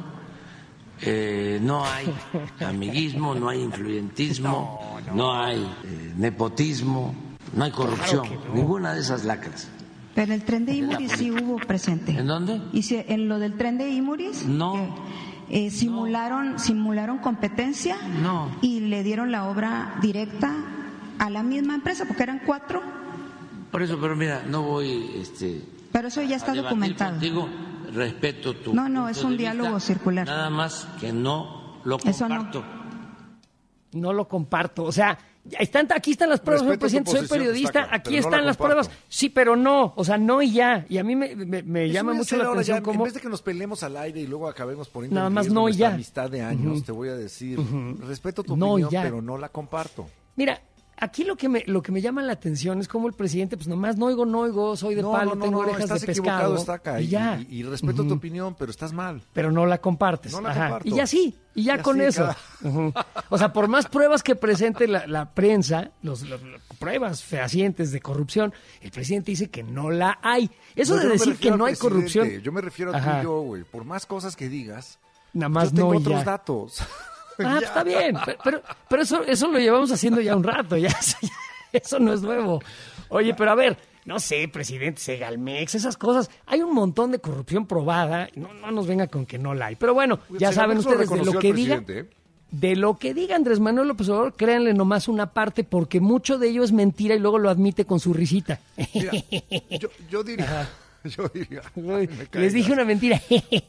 Eh, no hay amiguismo, no hay influyentismo, no, no. no hay eh, nepotismo, no hay corrupción. Claro no. Ninguna de esas lacras. Pero el tren de Imuris sí hubo presente. ¿En dónde? ¿Y si en lo del tren de Imuris? No. Eh, simularon, no. simularon competencia no. y le dieron la obra directa a la misma empresa, porque eran cuatro. Por eso, pero mira, no voy este, pero eso ya está documentado. Contigo, respeto tu No, no, es un de diálogo vista, circular. Nada más que no lo comparto. No. no lo comparto. O sea, están, aquí están las pruebas, señor presidente, soy periodista, está, aquí están no las pruebas. Sí, pero no, o sea, no y ya. Y a mí me, me, me llama mucho la atención ya, cómo... En vez de que nos peleemos al aire y luego acabemos poniendo nada en más riesgo no y nuestra ya. amistad de años, uh-huh. te voy a decir, uh-huh. respeto tu no opinión, ya. pero no la comparto. Mira, aquí lo que me lo que me llama la atención es como el presidente, pues nomás no oigo, no oigo, soy de no, palo, no, tengo no, orejas estás de pescado. Está acá, y, y, ya. y, y respeto uh-huh. tu opinión, pero estás mal. Pero no la compartes. No la Ajá. comparto. Y ya sí, y ya, ya con sí, eso. cada... Uh-huh. O sea, por más pruebas que presente la, la prensa, los, los, los pruebas fehacientes de corrupción, el presidente dice que no la hay. Eso no, de decir que no hay corrupción. Yo me refiero a tú y yo, güey. Por más cosas que digas, nada más yo tengo no otros ya. datos. Ah, está bien, pero, pero, pero eso, eso lo llevamos haciendo ya un rato, ya, ya, eso no es nuevo. Oye, pero a ver, no sé, presidente, Segalmex, esas cosas, hay un montón de corrupción probada, no, no nos venga con que no la hay. Pero bueno, ya saben ustedes de lo que diga, de lo que diga Andrés Manuel López Obrador, créanle nomás una parte, porque mucho de ello es mentira y luego lo admite con su risita. Mira, yo, yo diría... Yo diría, les dije una mentira.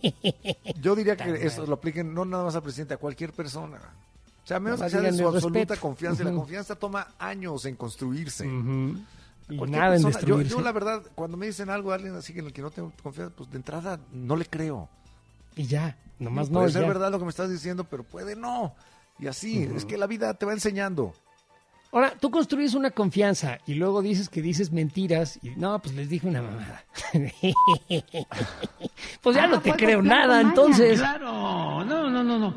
Yo diría que eso lo apliquen no nada más al presidente, a cualquier persona. O sea, a menos que sea de su absoluta respeto. confianza. Uh-huh. Y la confianza toma años en construirse. Uh-huh. Y cualquier nada persona. en destruirse. Yo, yo, la verdad, cuando me dicen algo a alguien así en el que no tengo confianza, pues de entrada no le creo. Y ya, nomás sí, no. Puede ser ya. verdad lo que me estás diciendo, pero puede no. Y así, uh-huh. es que la vida te va enseñando. Ahora, tú construyes una confianza y luego dices que dices mentiras y no, pues les dije una mamada. Pues ya ah, no te creo nada, entonces. Claro, no, no, no, no.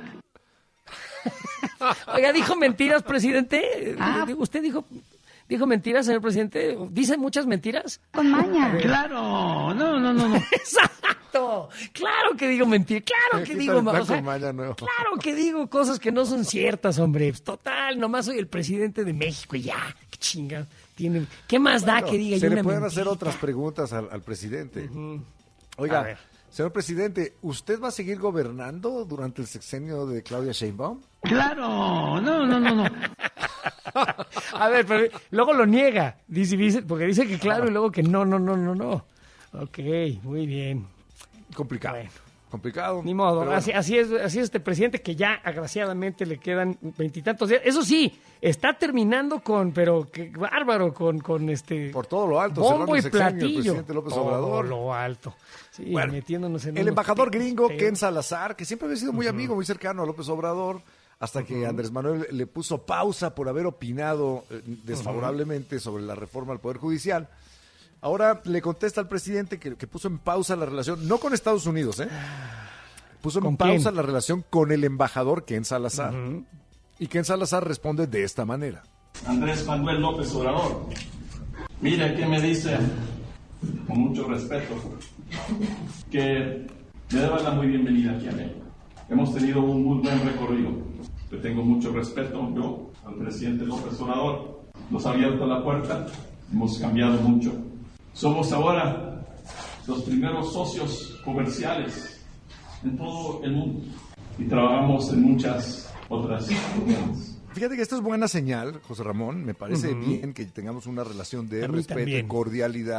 Oiga, ¿dijo mentiras, presidente? Ah. ¿Usted dijo, dijo mentiras, señor presidente? ¿Dice muchas mentiras? Con maña. Claro, no, no, no, no. Exacto. Claro que digo mentiras, claro que digo, o sea, maña, no. claro que digo cosas que no son ciertas, hombre. Total, nomás soy el presidente de México y ya, qué chinga. Tiene, ¿qué más bueno, da que diga se yo le una pueden mentira? hacer otras preguntas al, al presidente. Uh-huh. Oiga, señor presidente, ¿usted va a seguir gobernando durante el sexenio de Claudia Sheinbaum? Claro, no, no, no, no. A ver, pero luego lo niega, dice, dice, porque dice que claro y luego que no, no, no, no, no. Ok, muy bien. Complicado. Bueno. Complicado. Ni modo, bueno. así, así, es, así es este presidente que ya agraciadamente le quedan veintitantos días. Eso sí, está terminando con, pero qué bárbaro, con, con este... Por todo lo alto, bombo y el sexenio, platillo. El presidente López todo Obrador. lo alto. Sí, bueno, metiéndonos en el embajador gringo, pero... Ken Salazar, que siempre había sido muy uh-huh. amigo, muy cercano a López Obrador, hasta que uh-huh. Andrés Manuel le puso pausa por haber opinado eh, desfavorablemente uh-huh. sobre la reforma al Poder Judicial. Ahora le contesta al presidente que, que puso en pausa la relación, no con Estados Unidos, ¿eh? Puso en pausa quién? la relación con el embajador Ken Salazar. Uh-huh. Y Ken Salazar responde de esta manera. Andrés Manuel López Obrador, mire que me dice, con mucho respeto, que me deba la muy bienvenida aquí a México. Hemos tenido un muy buen recorrido. Le tengo mucho respeto, yo, al presidente López Obrador. Nos ha abierto la puerta, hemos cambiado mucho. Somos ahora los primeros socios comerciales en todo el mundo y trabajamos en muchas otras cosas. Fíjate que esto es buena señal, José Ramón. Me parece uh-huh. bien que tengamos una relación de respeto y cordialidad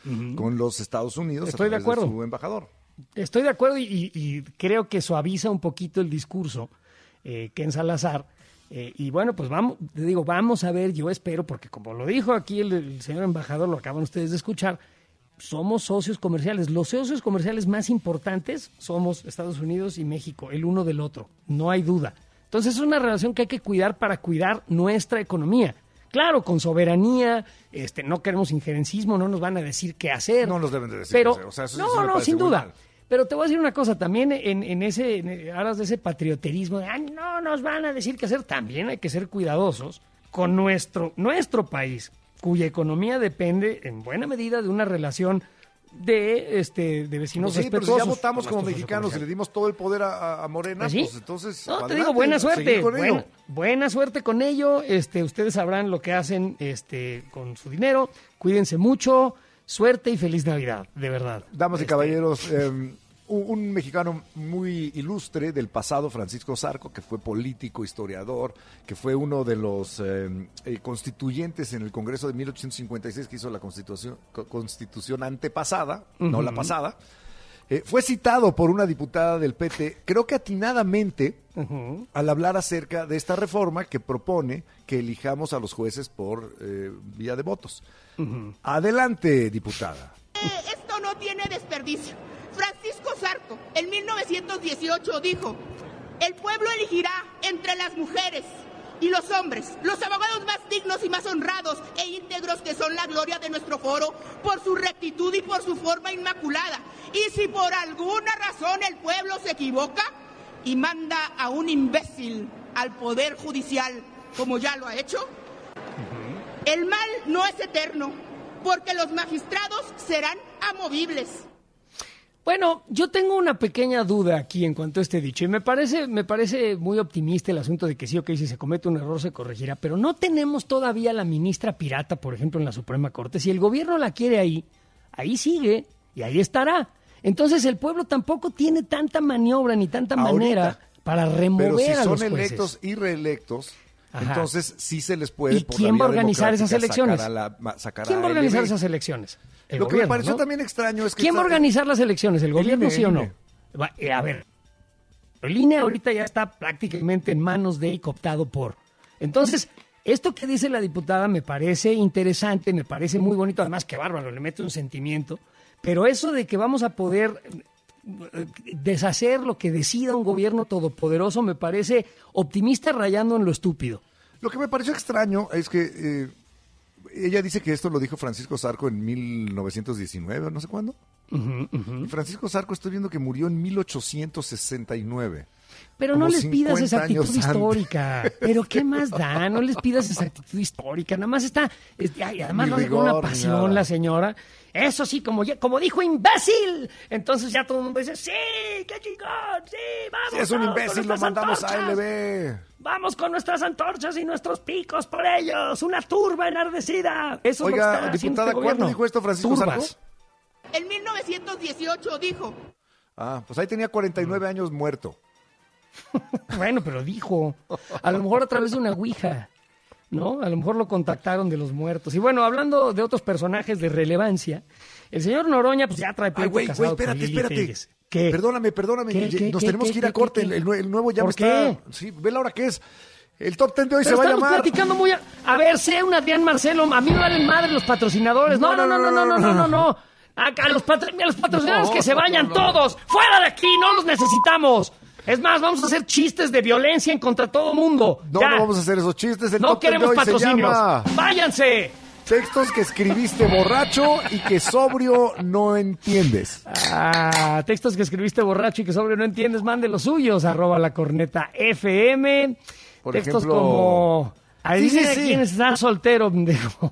uh-huh. con los Estados Unidos. Estoy a través de acuerdo. De su embajador. Estoy de acuerdo y, y creo que suaviza un poquito el discurso eh, Ken Salazar. Eh, y bueno, pues vamos, te digo, vamos a ver, yo espero, porque como lo dijo aquí el, el señor embajador, lo acaban ustedes de escuchar, somos socios comerciales. Los socios comerciales más importantes somos Estados Unidos y México, el uno del otro, no hay duda. Entonces es una relación que hay que cuidar para cuidar nuestra economía. Claro, con soberanía, este, no queremos injerencismo, no nos van a decir qué hacer. No nos deben de decir pero, qué hacer. O sea, eso, no, eso me no, parece sin muy duda. mal. Pero te voy a decir una cosa, también en, en ese, en aras de ese patrioterismo, de, ah, no nos van a decir qué hacer, también hay que ser cuidadosos con nuestro, nuestro país, cuya economía depende en buena medida de una relación de este de vecinos pues sí, respetuosos. pero si ya votamos como mexicanos y comerciales. le dimos todo el poder a, a Morena, ¿Ah, sí? pues entonces No, te adelante, digo, buena suerte, seguir con ello. buena, buena suerte con ello, este, ustedes sabrán lo que hacen este, con su dinero, cuídense mucho, suerte y feliz Navidad, de verdad. Damas y Este, caballeros, eh, un, un mexicano muy ilustre del pasado, Francisco Zarco, que fue político, historiador, que fue uno de los eh, eh, constituyentes en el Congreso de mil ochocientos cincuenta y seis que hizo la constitución, co- constitución antepasada, uh-huh. no la pasada, eh, fue citado por una diputada del P T, creo que atinadamente, uh-huh. al hablar acerca de esta reforma que propone que elijamos a los jueces por eh, vía de votos. Uh-huh. Adelante, diputada. Eh, esto no tiene desperdicio. Francisco Zarco, en mil novecientos dieciocho, dijo: el pueblo elegirá entre las mujeres y los hombres los abogados más dignos y más honrados e íntegros, que son la gloria de nuestro foro por su rectitud y por su forma inmaculada. Y si por alguna razón el pueblo se equivoca y manda a un imbécil al poder judicial, como ya lo ha hecho, uh-huh. el mal no es eterno, porque los magistrados serán amovibles. Bueno, yo tengo una pequeña duda aquí en cuanto a este dicho, y me parece, me parece muy optimista el asunto de que sí, ok, si se comete un error se corregirá, pero no tenemos todavía la ministra pirata, por ejemplo, en la Suprema Corte. Si el gobierno la quiere ahí, ahí sigue y ahí estará. Entonces el pueblo tampoco tiene tanta maniobra ni tanta Ahorita, manera para remover pero si a los son jueces. electos y reelectos, Ajá. entonces sí se les puede. ¿Y por quién la va a vía organizar esas democrática elecciones? sacar a la- sacar ¿Quién a va a organizar L B? esas elecciones? El Lo que me gobierno, pareció ¿no? también extraño es que... ¿Quién va a esta- organizar las elecciones? ¿El gobierno, I N E, sí o no? I N Va, eh, a ver, el I N E ahorita ya está prácticamente en manos de y cooptado por. Entonces, esto que dice la diputada me parece interesante, me parece muy bonito, además que bárbaro, le mete un sentimiento, pero eso de que vamos a poder eh, deshacer lo que decida un gobierno todopoderoso me parece optimista rayando en lo estúpido. Lo que me pareció extraño es que eh, ella dice que esto lo dijo Francisco Zarco en mil novecientos diecinueve, no sé cuándo. Uh-huh, uh-huh. Y Francisco Zarco estoy viendo que murió en mil ochocientos sesenta y nueve. Pero Como no les pidas cincuenta esa actitud años antes. histórica. Pero ¿qué más da? No les pidas esa actitud histórica. Nada más está... es- ay, además Ni lo hace con rigor, una ni pasión nada. la señora. Eso sí, como, ya- como dijo imbécil. Entonces ya todo el mundo dice, sí, qué chingón, sí, vamos. Si es un vamos con imbécil, lo nuestras mandamos a antorchas. L B. Vamos con nuestras antorchas y nuestros picos por ellos. Una turba enardecida. Eso es lo que Oiga, está haciendo diputada, este ¿cuándo gobierno. dijo esto Francisco Turbas. Zarco? En mil novecientos dieciocho dijo: Ah, pues ahí tenía cuarenta y nueve años muerto. Bueno, pero dijo, a lo mejor a través de una ouija, ¿no? A lo mejor lo contactaron de los muertos. Y bueno, hablando de otros personajes de relevancia, el señor Noroña pues ya trae Ay, pleito güey, güey, casado con espérate, Lili espérate. Telles. ¿Qué? Perdóname, perdóname. ¿Qué, qué, Nos qué, tenemos qué, que ir a qué, corte. qué, El, qué? el nue- el nuevo ya me ¿Por está... qué? Sí, ve la hora que es. El top ten de hoy Pero se va a estamos llamar... platicando muy... A, a ver, sé un Adrián Marcelo, a mí me valen madre los patrocinadores. No, no, no, no, no, no, no, no, no. A, a los, patro- a los patrocinadores No, que se vayan no, no. todos. ¡Fuera de aquí! ¡No los necesitamos! Es más, vamos a hacer chistes de violencia en contra de todo mundo. No, Ya. no vamos a hacer esos chistes. El No top ten de queremos hoy se patrocinios. llama ¡Váyanse! Textos que escribiste borracho y que sobrio no entiendes. Ah, textos que escribiste borracho y que sobre no entiendes, mande los suyos, arroba la corneta F M. Por Textos ejemplo... como... Adivina Sí, sí, sí. quién está soltero, pendejo.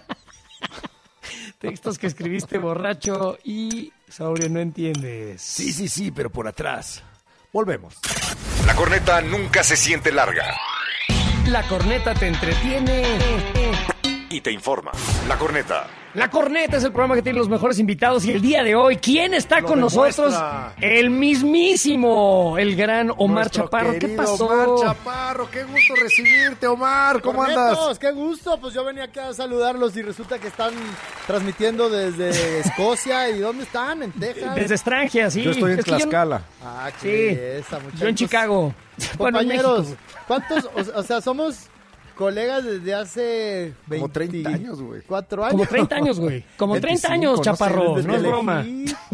Textos que escribiste borracho y sobre no entiendes. Sí, sí, sí, pero por atrás. Volvemos. La corneta nunca se siente larga La corneta te entretiene y te informa. La corneta La Corneta es el programa que tiene los mejores invitados y el día de hoy, ¿quién está Lo con demuestra. nosotros? El mismísimo, el gran Omar Nuestro Chaparro. ¿Qué pasó? Omar Chaparro, qué gusto recibirte, Omar. ¿Cómo Cornetos, andas? Qué gusto, pues yo venía aquí a saludarlos y resulta que están transmitiendo desde Escocia. ¿Y dónde están? ¿En Texas? Desde Estrangia, sí. Yo estoy en es Tlaxcala. Yo... Ah, qué sí. belleza, muchachos. Yo en Chicago. Compañeros, bueno, ¿cuántos? O, o sea, somos colegas desde hace veinte, como treinta años, güey. Cuatro años. Como treinta años, güey. Como treinta años, Chaparro. No es broma.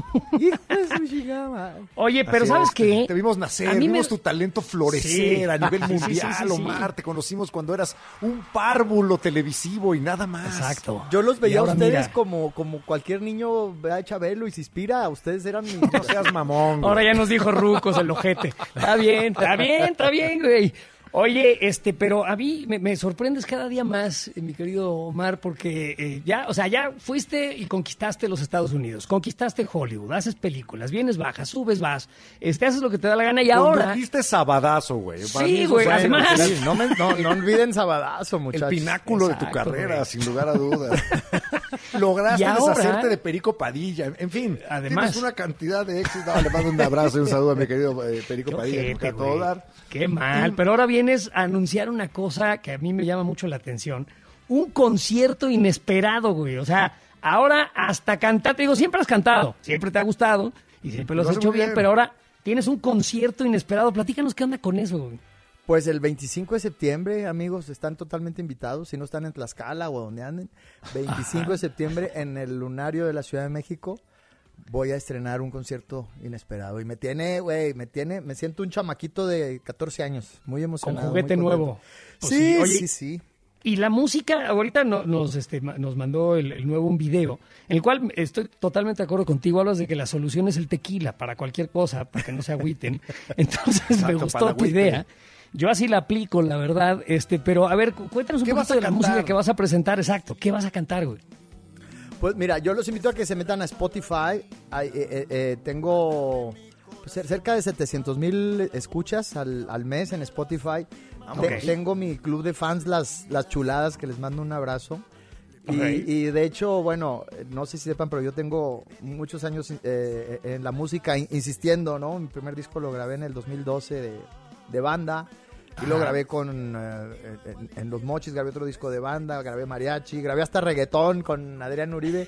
Oye, pero Así ¿sabes es, qué? Te vimos nacer, A mí vimos me... tu talento florecer sí. a nivel Sí, mundial, sí, sí, sí, Omar. sí. Te conocimos cuando eras un párvulo televisivo y nada más. Exacto. Yo los veía a ustedes mira. como, como cualquier niño ve a Chabelo y se inspira. Ustedes eran mis... No seas mamón, güey. Ahora ya nos dijo rucos el ojete. Está bien, está bien, está bien, güey. Oye, este, pero a mí me, me sorprendes cada día más, eh, mi querido Omar, porque eh, ya, o sea, ya fuiste y conquistaste los Estados Unidos, conquistaste Hollywood, haces películas, vienes, bajas, subes, vas, este, haces lo que te da la gana y ahora... Condujiste Sabadazo, güey. Para mí Sí, eso güey, fue- además... Sí, no, me- no, no olviden Sabadazo, El muchachos. pináculo de Exacto, tu carrera, güey. sin lugar a dudas. Lograste Y ahora- deshacerte de Perico Padilla. En fin, Además- tienes una cantidad de éxito. No, le mando un abrazo y un saludo a mi querido eh, Perico Qué Padilla, que ojete, nunca a todo güey. dar. Qué mal, pero ahora vienes a anunciar una cosa que a mí me llama mucho la atención. Un concierto inesperado, güey. O sea, ahora hasta cantar, te digo, siempre has cantado, siempre te ha gustado y siempre lo has Lo hace hecho muy bien, bien. pero ahora tienes un concierto inesperado. Platícanos qué onda con eso, güey. Pues el veinticinco de septiembre, amigos, están totalmente invitados. Si no están en Tlaxcala o donde anden, veinticinco Ajá. de septiembre en el Lunario de la Ciudad de México voy a estrenar un concierto inesperado. Y me tiene, güey, me tiene, me siento un chamaquito de catorce años, muy Con emocionado. juguete muy contento. nuevo. Pues Sí, Oye, sí, sí. Y la música, ahorita no- nos, este, ma- nos mandó el, el nuevo un video, en el cual estoy totalmente de acuerdo contigo, hablas de que la solución es el tequila para cualquier cosa, para que no se agüiten. Entonces me Exacto, gustó para tu agüite. idea. Yo así la aplico, la verdad, este, pero a ver, cu- cuéntanos un ¿Qué vas poquito a de la cantar? música que vas a presentar, exacto. ¿Qué vas a cantar, güey? Pues mira, yo los invito a que se metan a Spotify. Hay, eh, eh, eh, tengo pues, cer- cerca de setecientos mil escuchas al, al mes en Spotify. Te- Ok. Tengo mi club de fans, las, las chuladas, que les mando un abrazo. Y, Ok. y de hecho, bueno, no sé si sepan, pero yo tengo muchos años eh, en la música in- insistiendo, ¿no? Mi primer disco lo grabé en el dos mil doce de, de banda. Y lo Ajá. grabé con eh, en, en Los Mochis, grabé otro disco de banda, grabé mariachi, grabé hasta reggaetón con Adrián Uribe.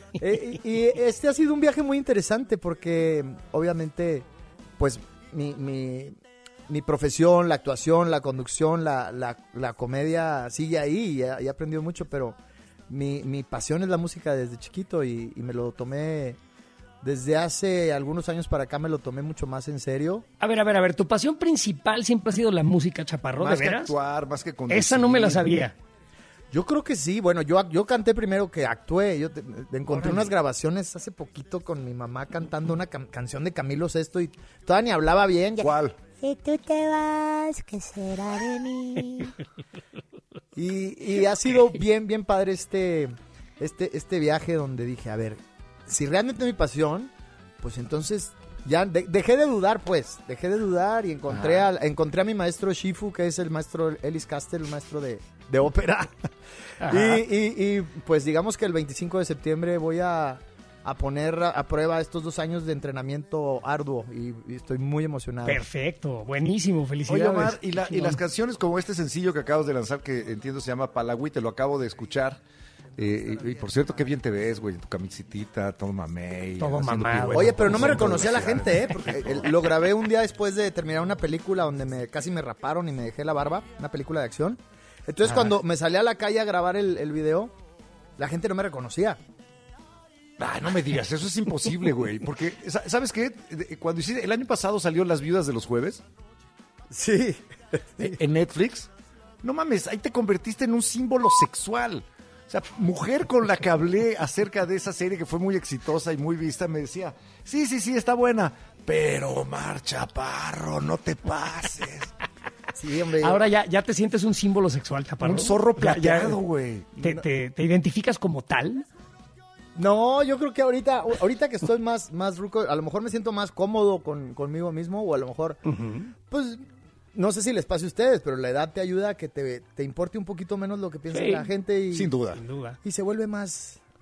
Eh, y, y este ha sido un viaje muy interesante porque obviamente pues mi, mi, mi profesión, la actuación, la conducción, la, la, la comedia sigue ahí y he, y he aprendido mucho, pero mi, mi pasión es la música desde chiquito y, y me lo tomé desde hace algunos años para acá, me lo tomé mucho más en serio. A ver, a ver, a ver, tu pasión principal siempre ha sido la música, Chaparro, ¿de Más que veras? actuar, más que conducir. Esa no me la sabía. Yo creo que sí, bueno, yo, yo canté primero que actué, yo te- encontré Órale. unas grabaciones hace poquito con mi mamá cantando una cam- canción de Camilo Sesto y todavía ni hablaba bien. ya- ¿Cuál? Si tú te vas, ¿qué será de mí? Y, y ha sido bien, bien padre este, este, este viaje donde dije, a ver, si realmente es mi pasión, pues entonces ya de- dejé de dudar, pues, dejé de dudar y encontré, a, encontré a mi maestro Shifu, que es el maestro Ellis Castel, el maestro de, de ópera. Ajá. Y, y- y, pues digamos que el veinticinco de septiembre voy a, a poner a, a prueba estos dos años de entrenamiento arduo y, y estoy muy emocionado. Perfecto, buenísimo, felicidades. Oye, Omar, y, la- y Chingón. las canciones como este sencillo que acabas de lanzar, que entiendo se llama Palagüí, te lo acabo de escuchar. Eh, y, y por cierto, qué bien te ves, güey, en tu camisitita, todo mamey. Todo haciendo mamado. piruetas Oye, por pero el no me centro de reconocía la ciudad. gente, ¿eh? Porque el- lo grabé un día después de terminar una película donde me casi me raparon y me dejé la barba, una película de acción. Entonces, Ajá. cuando me salí a la calle a grabar el, el video, la gente no me reconocía. Ah, no me digas, eso es imposible, güey. Porque, sa- ¿sabes qué? De- Cuando hiciste, el año pasado salió Las Viudas de los Jueves Sí. eh, en Netflix. No mames, ahí te convertiste en un símbolo sexual. O sea, mujer con la que hablé acerca de esa serie que fue muy exitosa y muy vista, me decía, sí, sí, sí, está buena, pero Omar Chaparro, no te pases. Sí, hombre. Ahora ya, ya te sientes un símbolo sexual, Chaparro. Un zorro Ya- ya- plateado, güey. ¿Te, te, te identificas como tal? No, yo creo que ahorita, ahorita que estoy más, más ruco, a lo mejor me siento más cómodo con, conmigo mismo, o a lo mejor, pues, no sé si les pase a ustedes, pero la edad te ayuda a que te, te importe un poquito menos lo que piensa Sí. la gente y, Sin duda. Sin duda. y se vuelve más,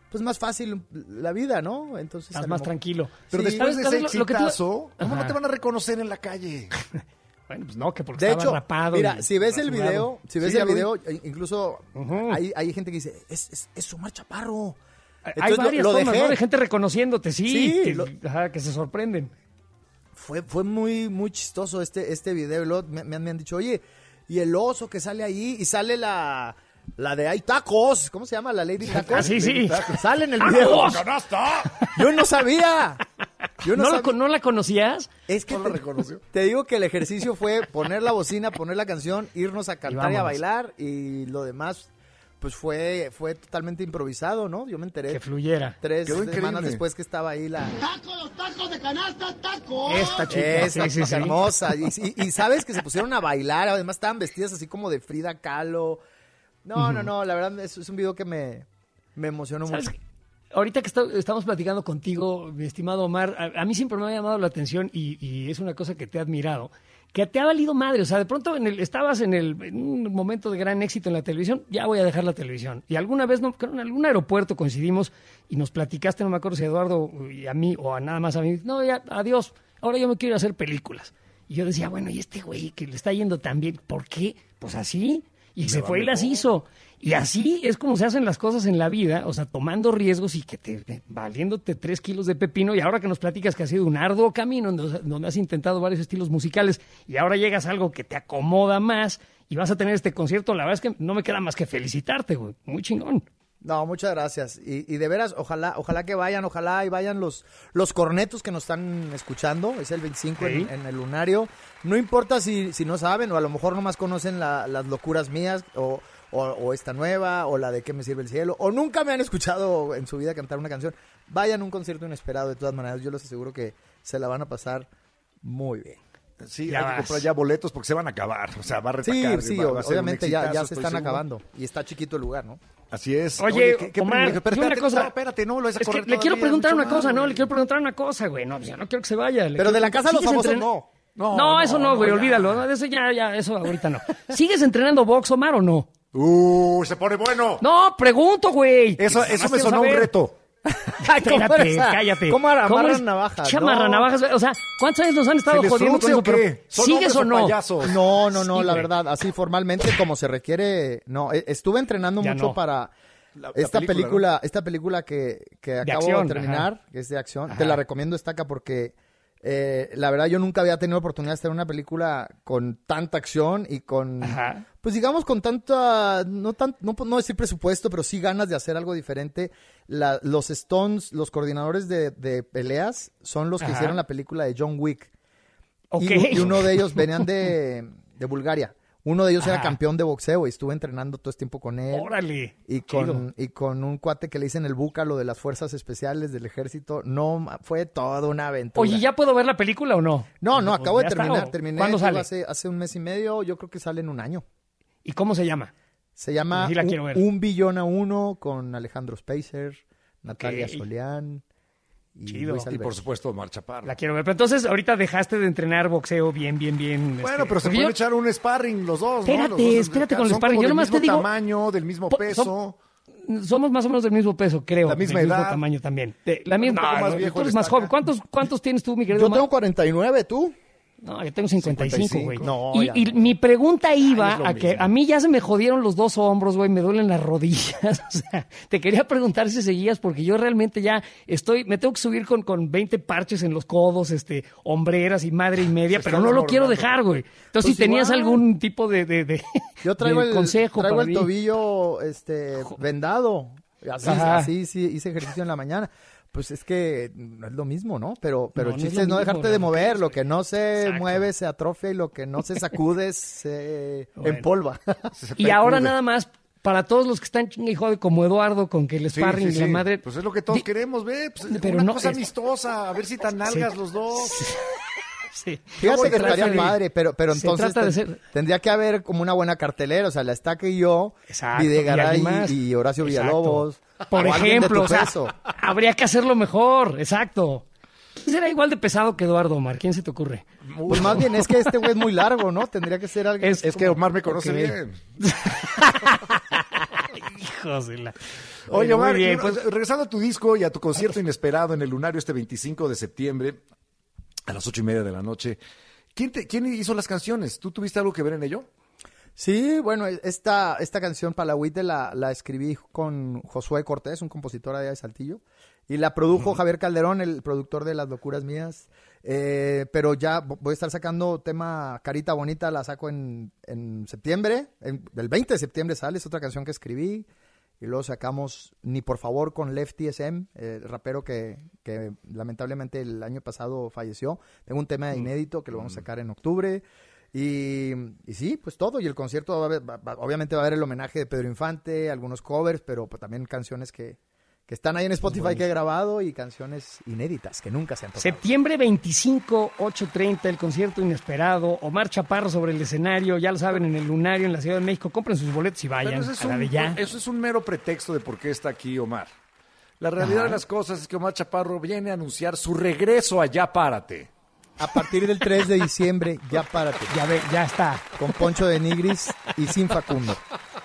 pues más fácil la vida, ¿no? Entonces Estás a lo más mejor- tranquilo. Pero Sí. después de ¿Sabes ese lo que tú- exitazo, ¿cómo Ajá. no te van a reconocer en la calle? Bueno, pues no, que porque De estaba hecho, rapado. mira, y si ves el rasurado. video, si ves Sí, ya el lo video, eh, incluso Ujú. hay, hay gente que dice, es, es, es Omar Chaparro. Hay Entonces, lo- varias lo tomas, dejé. ¿no? De gente reconociéndote, sí. Sí, que, lo- ajá, que se sorprenden. Fue, fue muy, muy chistoso este, este video. Y luego me, me han- me han dicho, oye, y el oso que sale ahí, y sale la, la de hay tacos. ¿Cómo se llama? La Lady Tacos. Ah, sí, sí. Sale en el video. ¡Tacos! Yo no sabía. Yo no, ¿No, lo sabía. con- ¿No la conocías? Es que No lo te, reconoció. te digo que el ejercicio fue poner la bocina, poner la canción, irnos a cantar y, a vámonos. bailar, y lo demás pues fue fue totalmente improvisado, ¿no? Yo me enteré Que fluyera. tres Quedó semanas increíble. después que estaba ahí la Esta chica. esa sí, sí, chica sí. hermosa y, y- y sabes que se pusieron a bailar, además estaban vestidas así como de Frida Kahlo. No, no, no, la verdad es, es un video que me, me emocionó ¿Sabes mucho. qué? Ahorita que está- estamos platicando contigo, mi estimado Omar, a, a mí siempre me ha llamado la atención y, y es una cosa que te he admirado, que te ha valido madre. O sea, de pronto en el, estabas en, el, en un momento de gran éxito en la televisión, ya voy a dejar la televisión. Y alguna vez, no, creo en algún aeropuerto coincidimos y nos platicaste, no me acuerdo si a Eduardo y a mí o a nada más a mí, no, ya, adiós, ahora yo me quiero hacer películas. Y yo decía, bueno, ¿y este güey que le está yendo tan bien, por qué? Pues así. Y se fue y las hizo. Y así es como se hacen las cosas en la vida, o sea, tomando riesgos y que te te- valiéndote tres kilos de pepino. Y ahora que nos platicas que ha sido un arduo camino en donde, donde has intentado varios estilos musicales y ahora llegas a algo que te acomoda más y vas a tener este concierto, la verdad es que no me queda más que felicitarte, güey. Muy chingón. No, muchas gracias. Y, y de veras, ojalá, ojalá que vayan, ojalá y vayan los, los cornetos que nos están escuchando. Es el veinticinco en, Sí. en el Lunario. No importa si, si no saben, o a lo mejor nomás conocen la- las locuras mías, o, o, o esta nueva, o la de ¿Qué me sirve el cielo? O nunca me han escuchado en su vida cantar una canción. Vayan a un concierto inesperado, de todas maneras. Yo les aseguro que se la van a pasar muy bien. Sí, Ya hay que vas. comprar ya boletos porque se van a acabar. O sea, va a Sí, retacar. sí, va, va a ser un obviamente ya, ya exitazo, se estoy están seguro. acabando. Y está chiquito el lugar, ¿no? Así es. Oye, qué- qué Omar, privilegio. Pero y una espérate, cosa- no, espérate, no lo vas a Es que correr le quiero todavía, preguntar mucho una más, cosa, no, güey. le quiero preguntar una cosa, güey. No, ya no quiero que se vaya. Le Pero quiero- de la casa de los ¿Sigues famosos entren- no. No, No, eso no, güey, ya. olvídalo. ¿no? Eso ya, ya, eso ahorita no. ¿Sigues entrenando box, Omar, o no? Uh, se pone bueno. No, pregunto, güey. Eso, Nada eso más me quiero sonó un saber. reto. Espérate, esa? cállate. ¿Cómo amarran es- navajas? Chamarra No. navajas. O sea, ¿cuántos años nos han estado ¿Se les jodiendo con frunce eso? o qué? Pero, ¿Son ¿sigues hombres o o no? payasos? No, no, no, Sí, la güey. verdad, así formalmente como se requiere, no, e- estuve entrenando Ya mucho no. para La- la esta película, película, esta película que, que acabo acción, de terminar, que es de acción, Ajá. te la recomiendo, Estaca, porque eh, la verdad yo nunca había tenido oportunidad de estar en una película con tanta acción y con, Ajá. pues digamos con tanta, no tan, no, no decir presupuesto, pero sí ganas de hacer algo diferente. La- los Stones, los coordinadores de, de peleas, son los que Ajá. hicieron la película de John Wick. Ok. Y, y uno de ellos venían de, de Bulgaria. Uno de ellos era Ajá. campeón de boxeo y estuve entrenando todo este tiempo con él. Órale. Y chido. con, y con un cuate que le dicen el Búcalo de las fuerzas especiales del ejército. No, ma- fue toda una aventura. Oye, ¿ya puedo ver la película o no? No, no, Pues acabo de ya está, terminar. ¿o Terminé ¿Cuándo digo, sale? Hace, hace un mes y medio. Yo creo que sale en un año. ¿Y cómo se llama? Se llama Sí la un, quiero ver. Un billón a uno con Alejandro Spacer, Natalia Ok. Solián y Chido. Luis Y Alberto. por supuesto, Omar Chaparro. La quiero ver. Pero entonces, ahorita dejaste de entrenar boxeo bien, bien, bien. Bueno, este, pero se porque pueden yo- echar un sparring los dos, ¿no? Espérate, Los dos, espérate con el son sparring. como Yo del nomás te mismo digo- tamaño, del mismo Po- peso. Somos más o menos del mismo peso, creo. La misma del mismo edad. tamaño también. De- la misma. Un poco no, más no, viejo tú eres eres más acá. joven. ¿Cuántos, ¿Cuántos tienes tú, mi querido Yo Omar? tengo cuarenta y nueve, ¿tú? No, yo tengo cincuenta y cinco, güey. No, y, ya y no. mi pregunta iba Ay, es lo a que mismo. a mí ya se me jodieron los dos hombros, güey, me duelen las rodillas. O sea, te quería preguntar si seguías porque yo realmente ya estoy, me tengo que subir con, con veinte parches en los codos, este, hombreras y madre y media, Se pero está no lo quiero desmoronando. dejar, güey. Entonces, Pues si tenías igual. algún tipo de, de, de, Yo traigo de el, consejo traigo para el mí. tobillo este, vendado. Así, Ajá. así sí, hice ejercicio en la mañana. Pues es que no es lo mismo, ¿no? Pero, pero No, el no es chiste lo es no mismo, dejarte de no, mover. no, Lo que no se Exacto. mueve se atrofia y lo que no se sacude se Bueno. empolva. Se Y ahora percude. nada más, para todos los que están chingue y jode como Eduardo, con que el Sí, sparring sí, y la sí. madre. Pues es lo que todos Di- queremos, ve. Pues, Pero una no, cosa es- amistosa, a ver si tan nalgas los dos. Sí. Fíjate Se que trata estaría de- padre, pero, pero se entonces trata de ten- ser- tendría que haber como una buena cartelera. O sea, la Estaca y yo, Exacto, y Videgaray alguien más. y, Horacio Exacto. Villalobos. Por o alguien de ejemplo, tu o sea, peso. habría que hacerlo mejor, exacto. Será igual de pesado que Eduardo, Omar. ¿Quién se te ocurre? Pues más bien es que este güey es muy largo, ¿no? Tendría que ser alguien. Es- Es que Omar me conoce Ok. bien. Hijos de la... Oye, Bueno, muy Omar, bien, y, pues- regresando a tu disco y a tu concierto inesperado en el Lunario este veinticinco de septiembre a las ocho y media de la noche, ¿quién, te- quién hizo las canciones? ¿Tú tuviste algo que ver en ello? Sí, bueno, esta, esta canción Palagüite la, la escribí con Josué Cortés, un compositor allá de Saltillo, y la produjo Javier Calderón, el productor de Las Locuras Mías. Eh, pero ya voy a estar sacando tema Carita Bonita, la saco en, en septiembre, en- el veinte de septiembre sale, es otra canción que escribí. Y luego sacamos Ni Por Favor con Lefty S M, el rapero que, que lamentablemente el año pasado falleció. Tengo un tema inédito que lo vamos a sacar en octubre. Y, y sí, pues todo. Y el concierto, va a haber- va- va- obviamente va a haber el homenaje de Pedro Infante, algunos covers, pero pues también canciones que, que están ahí en Spotify que he grabado y canciones inéditas que nunca se han tocado. Septiembre veinticinco, ocho treinta, el concierto inesperado. Omar Chaparro sobre el escenario, ya lo saben, en el Lunario, en la Ciudad de México. Compren sus boletos y vayan Pero ese es a la un- de ya. Eso es un mero pretexto de por qué está aquí Omar. La realidad Ajá. de las cosas es que Omar Chaparro viene a anunciar su regreso a Ya Párate. A partir del tres de diciembre, ya párate. Ya ve, ya está. Con Poncho de Nigris y sin Facundo.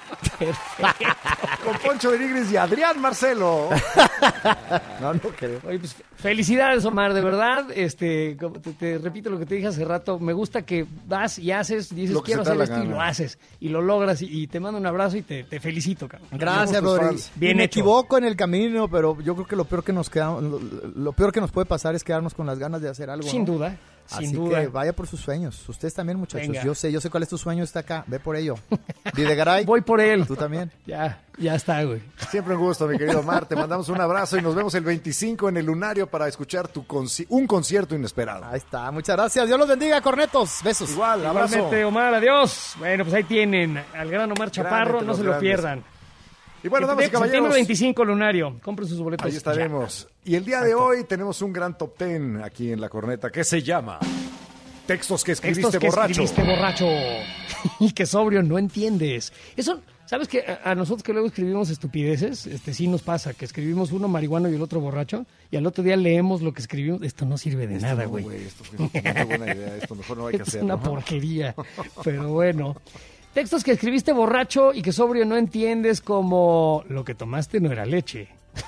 Con Poncho de Nigris y Adrián Marcelo. No, no creo. Oye, pues, felicidades, Omar, de verdad. Este, como te, te repito lo que te dije hace rato. Me gusta que vas y haces, dices Lo que quiero se te da hacer la esto y gana. lo haces. Y lo logras y, y te mando un abrazo y te, te felicito, cabrón. Gracias, Somos tus brother. fans. Y Bien me hecho. equivoco en el camino, pero yo creo que lo peor que nos quedamos, lo, lo peor que nos puede pasar es quedarnos con las ganas de hacer algo. Sin ¿no? duda, Así sin duda. que vaya por sus sueños. Ustedes también, muchachos. Venga. Yo sé, yo sé cuál es tu sueño, está acá. Ve por ello. Videgaray. Voy por él. Tú también. Ya, ya está, güey. Siempre un gusto, mi querido Omar. Te mandamos un abrazo y nos vemos el veinticinco en el Lunario para escuchar tu conci- un concierto inesperado. Ahí está. Muchas gracias. Dios los bendiga, cornetos. Besos. Igual, abrazo. Igualmente, Omar, adiós. Bueno, pues ahí tienen al gran Omar Chaparro, entre no los se lo grandes. pierdan. Y bueno, damas y Septiembre caballeros, veinticinco, Lunario. Compren sus boletos. ahí estaremos. Y el día de hoy tenemos un gran top ten aquí en La Corneta que se llama Textos que escribiste Textos que borracho. escribiste borracho y que sobrio no entiendes. Eso, ¿sabes que a, a nosotros que luego escribimos estupideces, este sí nos pasa, que escribimos uno marihuano y el otro borracho, y al otro día leemos lo que escribimos? Esto no sirve de Esto nada, no, güey. Esto no es buena idea, esto mejor no hay que Es hacerlo. una porquería, pero bueno. Textos que escribiste borracho y que sobrio no entiendes, como lo que tomaste no era leche.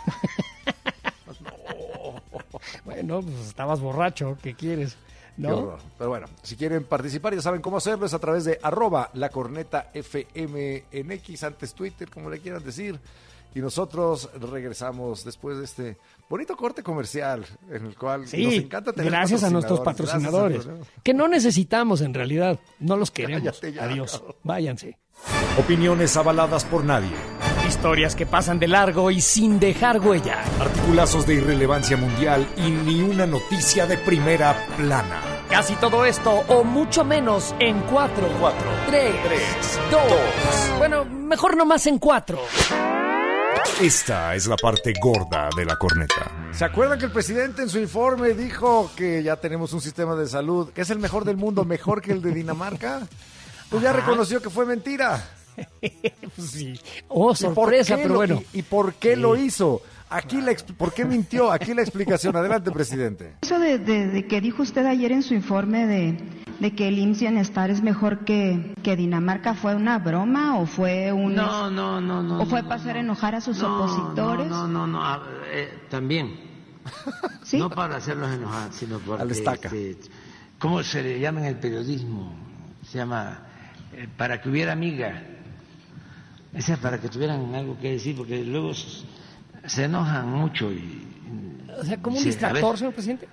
Bueno, pues estabas borracho, ¿qué quieres? Qué ¿No? horror. Pero bueno, si quieren participar ya saben cómo hacerlo, es a través de arroba la corneta F M en X, antes Twitter, como le quieran decir. Y nosotros regresamos después de este bonito corte comercial en el cual Sí, nos encanta tener gracias a nuestros patrocinadores. patrocinadores, Gracias a- que no necesitamos en realidad, no los queremos. Cállate ya, Adiós, cabrón. váyanse. Opiniones avaladas por nadie. Historias que pasan de largo y sin dejar huella. Articulazos de irrelevancia mundial y ni una noticia de primera plana. Casi todo esto o mucho menos en cuatro, Cuatro, tres, tres, dos. dos. Bueno, mejor nomás en cuatro. Esta es la parte gorda de la corneta. ¿Se acuerdan que el presidente en su informe dijo que ya tenemos un sistema de salud que es el mejor del mundo, mejor que el de Dinamarca? Pues ya Ajá. reconoció que fue mentira. Pues sí. Oh, ¿Y por sorpresa, qué pero lo- bueno. ¿Y, y por qué Sí. lo hizo? Aquí la expl- ¿Por qué mintió? Aquí la explicación. Adelante, presidente. Eso de, de- de que dijo usted ayer en su informe de, de que el I M S S Bienestar es mejor que, que Dinamarca, ¿fue una broma o fue un... No, no, no, no. ¿O fue no, para hacer no. enojar a sus No, opositores? No, no, no, no, a- eh, también. ¿Sí? No para hacerlos enojar, sino porque... Al estaca. este, ¿cómo se le llama en el periodismo? Se llama eh, para que hubiera amiga. Esa es para que tuvieran algo que decir, porque luego s- se enojan mucho y... O sea, como un sí, a distractor, ver, señor presidente.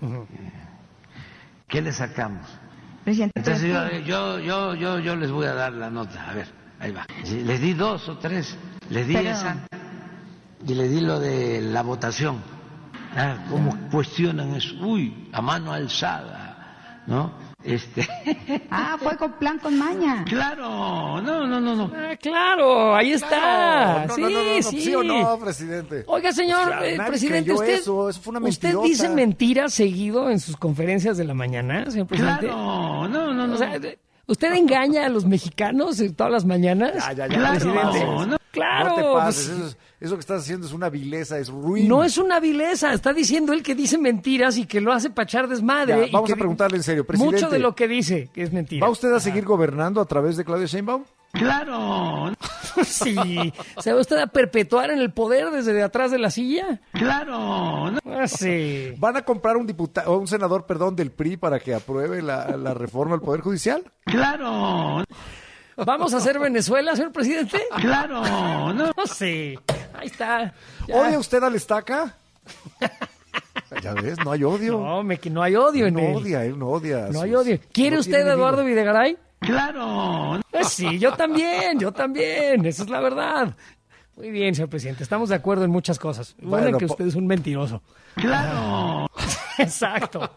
¿qué le sacamos? Presidente, Entonces yo, pero- yo, yo, yo, yo les voy a dar la nota. A ver, ahí va. Sí, les di dos o tres. Les di Pero- esa y les di lo de la votación. Ah, cómo cuestionan eso. Uy, a mano alzada, ¿no? Este. Ah, fue con plan con maña. Claro, no, no, no, no. Ah, claro, ahí está. No, sí, no, no, no, no, sí. ¿sí o no, presidente? Oiga, señor O sea, eh, nadie presidente, creyó usted, eso, eso fue una usted mentirota. dice mentiras seguido en sus conferencias de la mañana, señor presidente. Claro, no, no, no. O sea, ¿usted engaña a los mexicanos en todas las mañanas? Ya, ya, ya, Claro, presidente. no. Claro, No te pases, pues, eso, es- eso que estás haciendo es una vileza, es ruin. no es una vileza, está diciendo él que dice mentiras y que lo hace para echar desmadre. Ya, y vamos que a preguntarle en serio, presidente. Mucho de lo que dice que es mentira. ¿Va usted a seguir gobernando a través de Claudia Sheinbaum? Claro. Sí, ¿se va usted a perpetuar en el poder desde de atrás de la silla? Claro. No. Ah, sí. ¿Van a comprar un diputado, o un senador, perdón, del P R I para que apruebe la, la reforma al Poder Judicial? Claro. ¿Vamos a hacer Venezuela, señor presidente? Claro. No. Sí, ahí está. Ya. ¿Odia usted al Estaca? Ya ves, no hay odio. No, me, que no hay odio en no él. odia, él no odia. No sus, hay odio. ¿Quiere no usted a Eduardo enemigo. Videgaray? Claro. Pues sí, yo también, yo también. Esa es la verdad. Muy bien, señor presidente. Estamos de acuerdo en muchas cosas. Una Bueno, en que po- usted es un mentiroso. Claro. Exacto.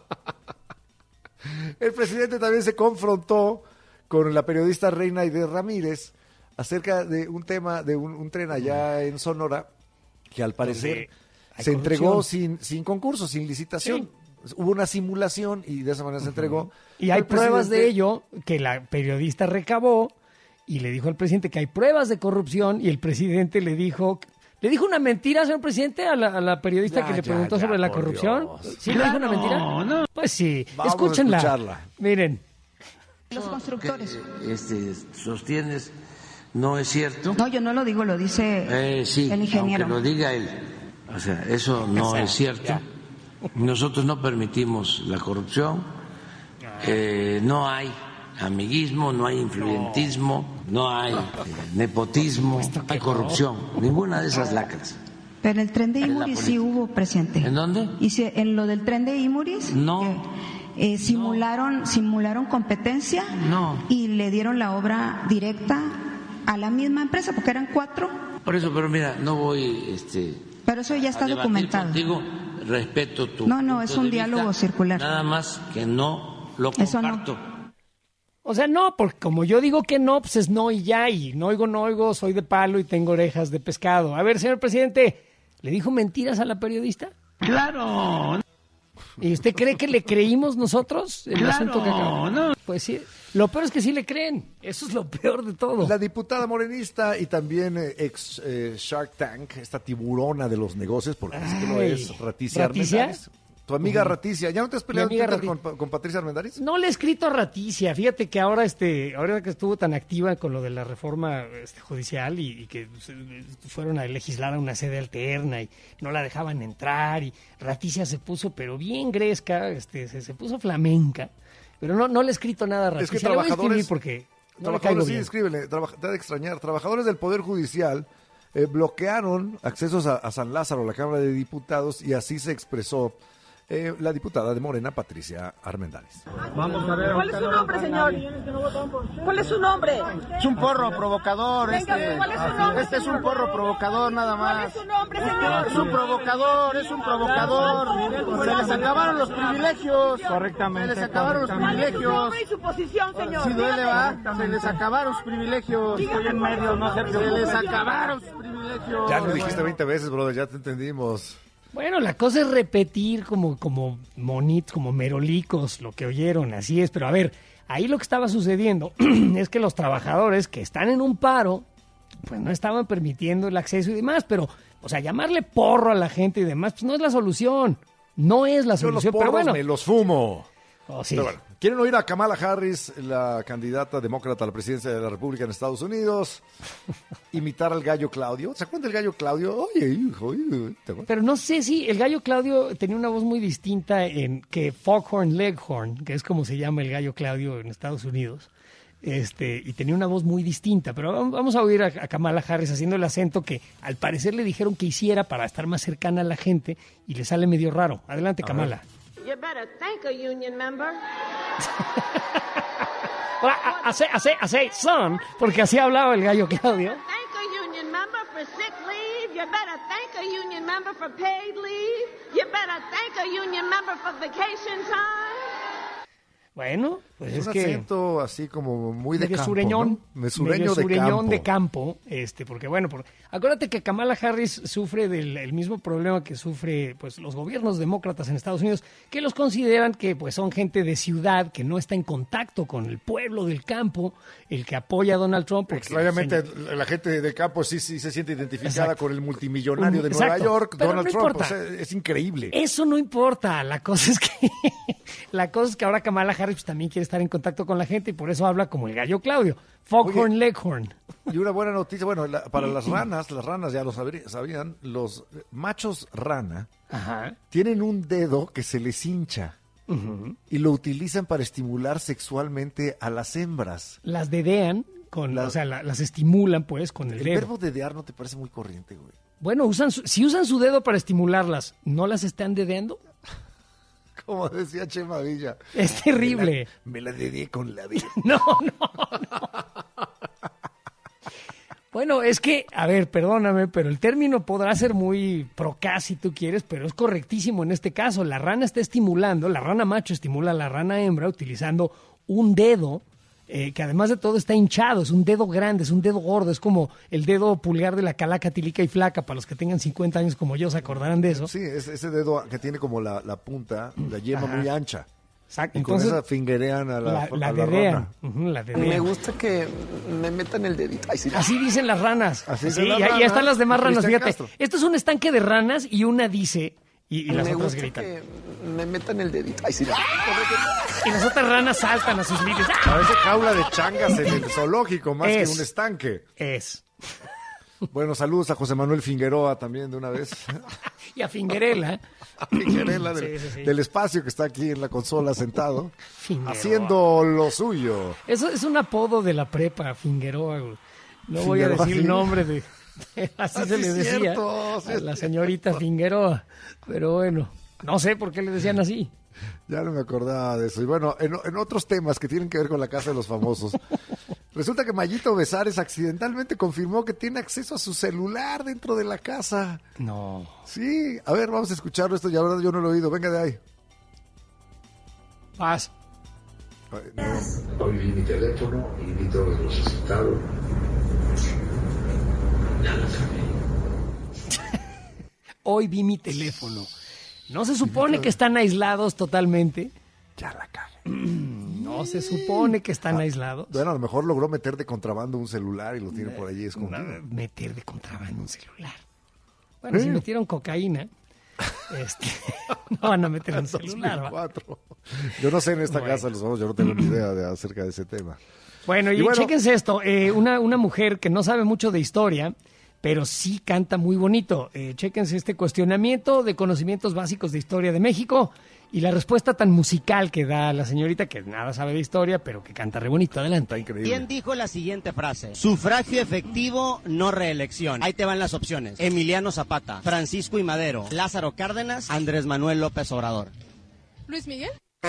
El presidente también se confrontó con la periodista Reina Aide Ramírez acerca de un tema de un, un tren allá en Sonora que al parecer hay se entregó corrupción. sin, sin concurso, sin licitación. Hubo una simulación y de esa manera se entregó. Y hay El pruebas de presidente- ello que la periodista recabó y le dijo al presidente que hay pruebas de corrupción y el presidente le dijo... ¿Le dijo una mentira, señor presidente, a la, a la periodista Ya, que le ya, preguntó ya, sobre la por corrupción? Dios. ¿Sí le dijo una mentira? no. Pues sí, Vamos a escúchenla. escucharla. Miren. Los constructores. Que, este, sostienes no es cierto. No, yo no lo digo, lo dice Eh, sí, el ingeniero. aunque lo diga él. O sea, eso no es cierto. Nosotros no permitimos la corrupción. Eh, no hay amiguismo, no hay influyentismo, no hay eh, nepotismo, no hay corrupción. Ninguna de esas lacras. Pero en el tren de En la Imuris sí política. hubo, presidente. ¿En dónde? Y si, en lo del tren de Imuris, No. eh, eh, simularon, simularon competencia No. y le dieron la obra directa a la misma empresa, porque eran cuatro, Por eso, pero mira, no voy este, pero eso ya está a debatir documentado. contigo. Respeto tu No, no, punto es un de vista, diálogo circular. Nada más que no lo Eso no. comparto. O sea, no, porque como yo digo que no, pues es no y ya, y no oigo, no oigo, soy de palo y tengo orejas de pescado. A ver, señor presidente, ¿le dijo mentiras a la periodista? Claro. ¿Y usted cree que le creímos nosotros el Claro, asunto que acabó? no. Pues sí, lo peor es que sí le creen. Eso es lo peor de todo. La diputada morenista y también eh, ex eh, Shark Tank, esta tiburona de los negocios, porque es que no Ay, es Raticia ¿Raticia? Armendáriz. Tu amiga Raticia. ¿Ya no te has peleado en Mi amiga Twitter con, con Patricia Armendáriz? No le he escrito a Raticia. Fíjate que ahora, este, ahora que estuvo tan activa con lo de la reforma este, judicial y, y que se- fueron a legislar a una sede alterna y no la dejaban entrar y Raticia se puso, pero bien gresca, este, se, se puso flamenca. Pero no, no le he escrito nada a Raticia. Es que Le voy a escribir trabajadores, porque no le trabajadores caigo sí, bien. escríbele, traba- te ha de extrañar. Trabajadores del Poder Judicial eh, bloquearon accesos a, a San Lázaro, la Cámara de Diputados, y así se expresó eh, la diputada de Morena, Patricia Armendáriz. Vamos a ver. ¿Cuál es su nombre, señor? ¿Cuál es su nombre? Es un porro provocador, Venga, este. ¿cuál es su nombre, Este es un señor? porro provocador nada ¿Cuál más. es su nombre, señor? Es un provocador, es un provocador. Se les acabaron los privilegios. Correctamente, Se les acabaron los correctamente. privilegios. ¿Cuál es su nombre y su posición, señor? Si duele, Dígame. va. Se les acabaron sus privilegios. Estoy en medio, no se Se preocupe. les acabaron sus privilegios. Ya lo dijiste veinte veces, brother, ya te entendimos. Bueno, la cosa es repetir como, como monitos, como merolicos, lo que oyeron, así es. Pero a ver, ahí lo que estaba sucediendo es que los trabajadores que están en un paro, pues no estaban permitiendo el acceso y demás, pero, o sea, llamarle porro a la gente y demás, pues no es la solución. No es la Yo los solución, pero porros bueno. me los fumo. Oh, sí. Pero bueno, ¿quieren oír a Kamala Harris, la candidata demócrata a la presidencia de la República en Estados Unidos, imitar al gallo Claudio? ¿Se acuerdan del gallo Claudio? Oye, hijo, oye, ¿te acuerdas? Pero no sé si el gallo Claudio tenía una voz muy distinta en que Foghorn Leghorn, que es como se llama el gallo Claudio en Estados Unidos. Este, y tenía una voz muy distinta, pero vam- vamos a oír a, a Kamala Harris haciendo el acento que al parecer le dijeron que hiciera para estar más cercana a la gente y le sale medio raro. Adelante, Kamala. You better thank a union member. Ahora, a- Hace, hace, hace, son, porque así hablaba el gallo Claudio. Thank a union member for sick leave. You better thank a union member for paid leave. You better thank a union member for vacation time. Bueno, pues Es es un que acento así como muy de medio campo, sureñón, ¿no? Sureño medio de sureñón campo. de campo, este, porque bueno, por- acuérdate que Kamala Harris sufre del el mismo problema que sufre pues los gobiernos demócratas en Estados Unidos, que los consideran que pues son gente de ciudad que no está en contacto con el pueblo del campo, el que apoya a Donald Trump. porque, Extrañamente, pues, la gente de campo sí, sí se siente identificada Exacto. con el multimillonario de Exacto. Nueva York, Pero Donald no Trump. importa. O sea, es increíble. Eso no importa, la cosa es que la cosa es que ahora Kamala Harris pues, también quiere estar en contacto con la gente y por eso habla como el gallo Claudio. Foghorn Leghorn. Y una buena noticia, bueno, la, para las ranas, las ranas ya lo sabrí- sabían, los machos rana Ajá. tienen un dedo que se les hincha. Uh-huh. Y lo utilizan para estimular sexualmente a las hembras. Las dedean, con, la, o sea, la, las estimulan pues con el, el dedo. El verbo dedear no te parece muy corriente, güey. Bueno, usan su, si usan su dedo para estimularlas, ¿no las están dedeando? Como decía Chema Villa. Es terrible. Me la, me la dedeé con la dedo. No, no, no. Bueno, es que, a ver, perdóname, pero el término podrá ser muy procaz si tú quieres, pero es correctísimo en este caso. La rana está estimulando, la rana macho estimula a la rana hembra utilizando un dedo eh, que además de todo está hinchado, es un dedo grande, es un dedo gordo, es como el dedo pulgar de la calaca tilica y flaca, para los que tengan cincuenta años como yo se acordarán de eso. Sí, es ese dedo que tiene como la, la punta, la yema Ajá. muy ancha. Exacto. Y Entonces, con esa fingerean a la, la, a la la dedean. rana. Uh-huh, la dedean. Me gusta que me metan el dedito. Ay, sí. Así dicen las ranas. Así Sí, dicen las y ahí ranas. están las demás ranas. Cristian Fíjate, Castro. esto es un estanque de ranas y una dice y, y las me otras gusta gritan. que me metan el dedito. Ay, sí. Y las otras ranas saltan a sus líderes. Parece jaula de changas en el zoológico, más Es. que un estanque. Es. Bueno, saludos a José Manuel Figueroa también de una vez. Y a Fingerela. A Figuerela del, Sí, sí, sí. del espacio que está aquí en la consola sentado, Figueroa. haciendo lo suyo. Eso es un apodo de la prepa, Fingeroa. Güey. No voy a Figueroa, decir sí. el nombre de... Así Ah, se sí, le decía cierto, sí, a la señorita Fingeroa. Pero bueno, no sé por qué le decían así. Ya no me acordaba de eso. Y bueno, en, en otros temas que tienen que ver con la Casa de los Famosos, resulta que Mayito Besares accidentalmente confirmó que tiene acceso a su celular dentro de la casa. No. Sí, a ver, vamos a escucharlo. Esto ya, verdad, yo no lo he oído. Venga de ahí. Paz. Ay, no. Hoy vi mi teléfono y vi todos los resultados. Ya lo sabía. Hoy vi mi teléfono. ¿No se supone que están aislados totalmente? Ya la cagué. No se supone que están Ah, aislados. Bueno, a lo mejor logró meter de contrabando un celular y lo tiene por allí escondido. Meter de contrabando un celular. Bueno, si ¿Eh? metieron cocaína, este, no van a meter un celular. ¿va? dos mil cuatro. Yo no sé en esta Bueno. casa, los famosos, yo no tengo ni idea de, acerca de ese tema. Bueno, y, Y bueno- chéquense esto, eh, una, una mujer que no sabe mucho de historia, pero sí canta muy bonito. Eh, chéquense este cuestionamiento de conocimientos básicos de historia de México y la respuesta tan musical que da la señorita, que nada sabe de historia, pero que canta re bonito. Adelante. ¿Quién dijo la siguiente frase? Sufragio efectivo, no reelección. Ahí te van las opciones. Emiliano Zapata, Francisco I. Madero, Lázaro Cárdenas, Andrés Manuel López Obrador. ¿Luis Miguel?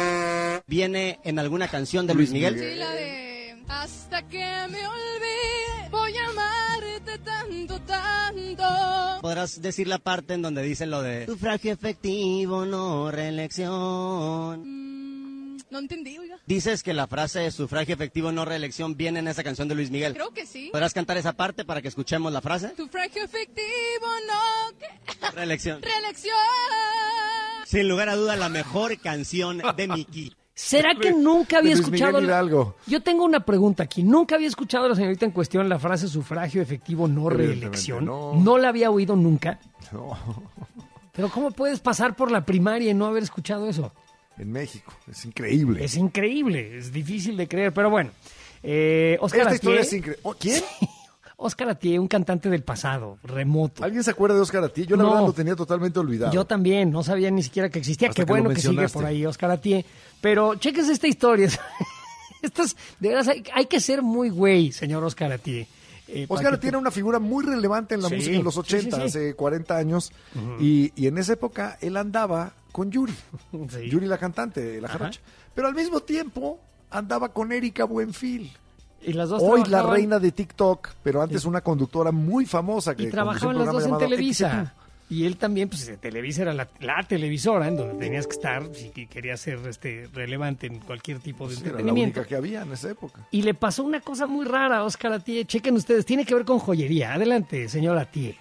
¿Viene en alguna canción de Luis, Luis Miguel? Miguel. Sí, la de Hasta que me olvide, voy a amarte tanto, tanto. ¿Podrás decir la parte en donde dice lo de sufragio efectivo, no reelección? Mm, no entendí, oiga. Dices que la frase sufragio efectivo, no reelección viene en esa canción de Luis Miguel. Creo que sí. ¿Podrás cantar esa parte para que escuchemos la frase? Sufragio efectivo, no. ¿Qué? Reelección. Reelección. Sin lugar a duda, la mejor canción de Miki. ¿Será que nunca había De Luis escuchado? Miguel Hidalgo. Yo tengo una pregunta aquí. ¿Nunca había escuchado a la señorita en cuestión la frase sufragio efectivo, no Evidentemente reelección? no. No la había oído nunca. No, Pero ¿cómo puedes pasar por la primaria y no haber escuchado eso? en México, es increíble. Es increíble, es difícil de creer, pero bueno. Eh, Oscar Esta Atié, historia es increíble. Oh, ¿quién? Oscar Atié, un cantante del pasado, remoto. ¿Alguien se acuerda de Oscar Atié? Yo la No. verdad lo tenía totalmente olvidado. Yo también, no sabía ni siquiera que existía. Hasta Qué que bueno lo que sigue mencionaste. por ahí Oscar Atié. Pero chéquense esta historia. Esto es, de veras, hay, hay que ser muy güey, señor Oscar Atié. Eh, para Oscar que tiene una figura muy relevante en la Sí, música en los sí, ochenta, sí, sí. hace cuarenta años. y, y en esa época él andaba con Yuri. Sí. Yuri la cantante, la Ajá. jarocha. Pero al mismo tiempo andaba con Erika Buenfil. Y las dos Hoy la trabajaban- reina de TikTok, pero antes una conductora muy famosa. Que Y trabajaban conducía las un dos en programa llamado Televisa. Y él también, pues Televisa era la, la televisora en donde tenías que estar si querías ser este, relevante en cualquier tipo de X T. Era la entretenimiento. única que había en esa época. Y le pasó una cosa muy rara a Oscar Atié. Chequen ustedes, tiene que ver con joyería. Adelante, señor Atié.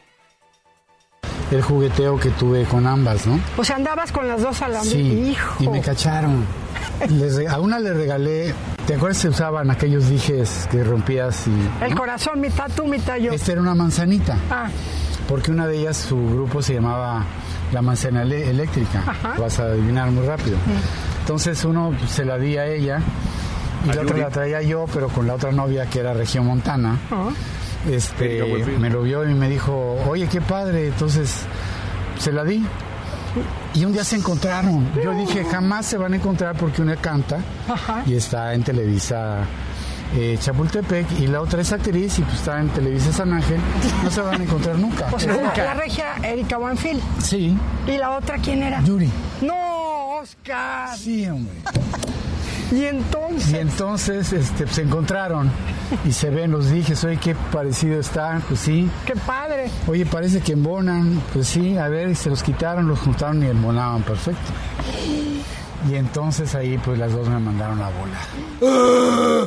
El jugueteo que tuve con ambas, ¿no? O sea, andabas con las dos a la Sí, hijo. y me cacharon. Les re- a una le regalé, ¿te acuerdas que se usaban aquellos dijes que rompías y... El ¿no? corazón, mitad tú, mitad yo. Esta era una manzanita, Ah, porque una de ellas, su grupo se llamaba La Manzana Ele- Eléctrica. Ajá. Vas a adivinar muy rápido. Entonces entonces uno pues, se la di a ella y ¿A la otra Yuri? la traía yo, pero con la otra novia que era regiomontana. Este, Erika Buenfil. me lo vio y me dijo, oye, qué padre, entonces se la di. Y un día se encontraron. Yo dije, jamás se van a encontrar porque una canta y está en Televisa eh, Chapultepec y la otra es actriz y pues está en Televisa San Ángel. No se van a encontrar nunca. O sea, la, la regia Erika Buenfil. Sí. ¿Y la otra quién era? Yuri. No, Oscar. Sí, hombre. Y entonces. Y entonces este, se encontraron y se ven, los dije, oye, qué parecido están, pues sí. Qué padre. Oye, parece que embonan, pues sí, a ver, y se los quitaron, los juntaron y embonaban, perfecto. Y entonces ahí pues las dos me mandaron a volar.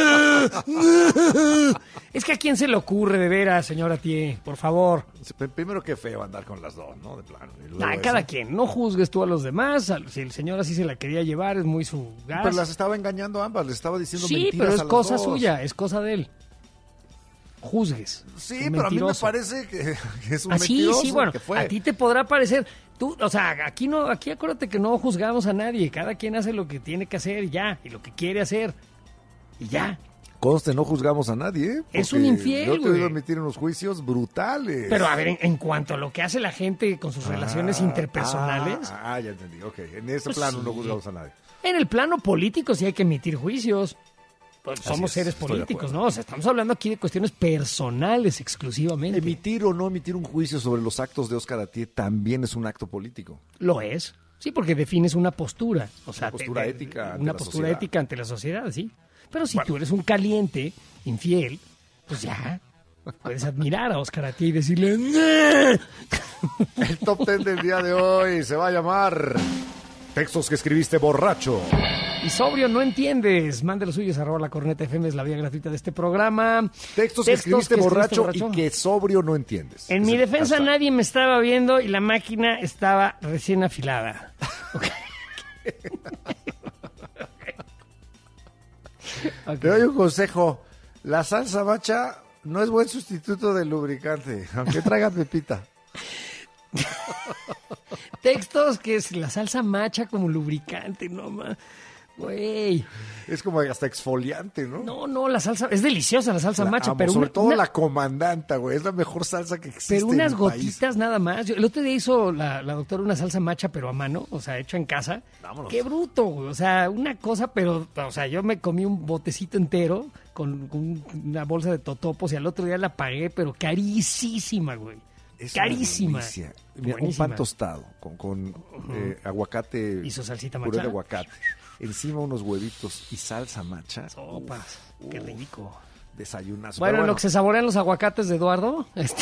Es que a quién se le ocurre de veras, señora Tie, por favor. Primero que feo andar con las dos, ¿no? De plano. Y luego Nah, eso. cada quien, no juzgues tú a los demás. Si el señor así se la quería llevar, es muy su gas. Pero las estaba engañando a ambas, les estaba diciendo Sí, mentiras pero es a las cosa dos. suya, es cosa de él. Juzgues. Sí, Un pero a mí me mentiroso. parece que, que es un Ah, sí, mentiroso. sí, bueno, que fue. a ti te podrá parecer. Tú, o sea, aquí no, aquí acuérdate que no juzgamos a nadie. Cada quien hace lo que tiene que hacer y ya, y lo que quiere hacer y ya. Conste, no juzgamos a nadie. ¿eh? Es Porque un infiel, yo te he oído güey. emitir unos juicios brutales. Pero a ver, en, en cuanto a lo que hace la gente con sus relaciones Ah, interpersonales, Ah, ah, ya entendí. Ok, en ese Pues plano sí. no juzgamos a nadie. en el plano político sí hay que emitir juicios. Pues Así somos es, seres estoy de políticos, acuerdo. ¿no? O sea, estamos hablando aquí de cuestiones personales exclusivamente. Emitir o no emitir un juicio sobre los actos de Óscar Atié también es un acto político. Lo es. Sí, porque defines una postura. O sea, Una postura te- ética ante Una la postura sociedad. ética ante la sociedad, sí. Pero si tú eres un caliente, infiel, pues ya. Puedes admirar a Óscar Atié y decirle... "¡Nah!". El top ten del día de hoy se va a llamar Textos que escribiste borracho. Y sobrio no entiendes. Mande los suyos, arroba la corneta F M, es la vía gratuita de este programa. Textos que escribiste que borracho y que sobrio no entiendes. En Es mi el defensa hashtag. nadie me estaba viendo y la máquina estaba recién afilada. Ok. Ok. Te doy un consejo. La salsa macha no es buen sustituto del lubricante, aunque traiga pepita. Textos que es la salsa macha como lubricante, no más. Güey. Es como hasta exfoliante, ¿no? No, no, la salsa es deliciosa la salsa La macha, amo, pero sobre una- todo una- la comandanta, güey. Es la mejor salsa que existe. pero en unas el país. gotitas nada más. Yo- el otro día hizo la, la doctora una salsa macha, pero a mano, o sea, hecha en casa. Vámonos. Qué bruto, güey. O sea, una cosa, pero, o sea, yo me comí un botecito entero con, con una bolsa de totopos y al otro día la pagué, pero carísima, güey. Es una Carísima. delicia. Mira, un Buenísima. pan tostado con, con eh, aguacate. Y su salsita puré macha. de aguacate. Encima unos huevitos y salsa macha. Sopas. Qué rico. Desayunazo. Bueno, Pero en lo que se saborean los aguacates de Eduardo, este...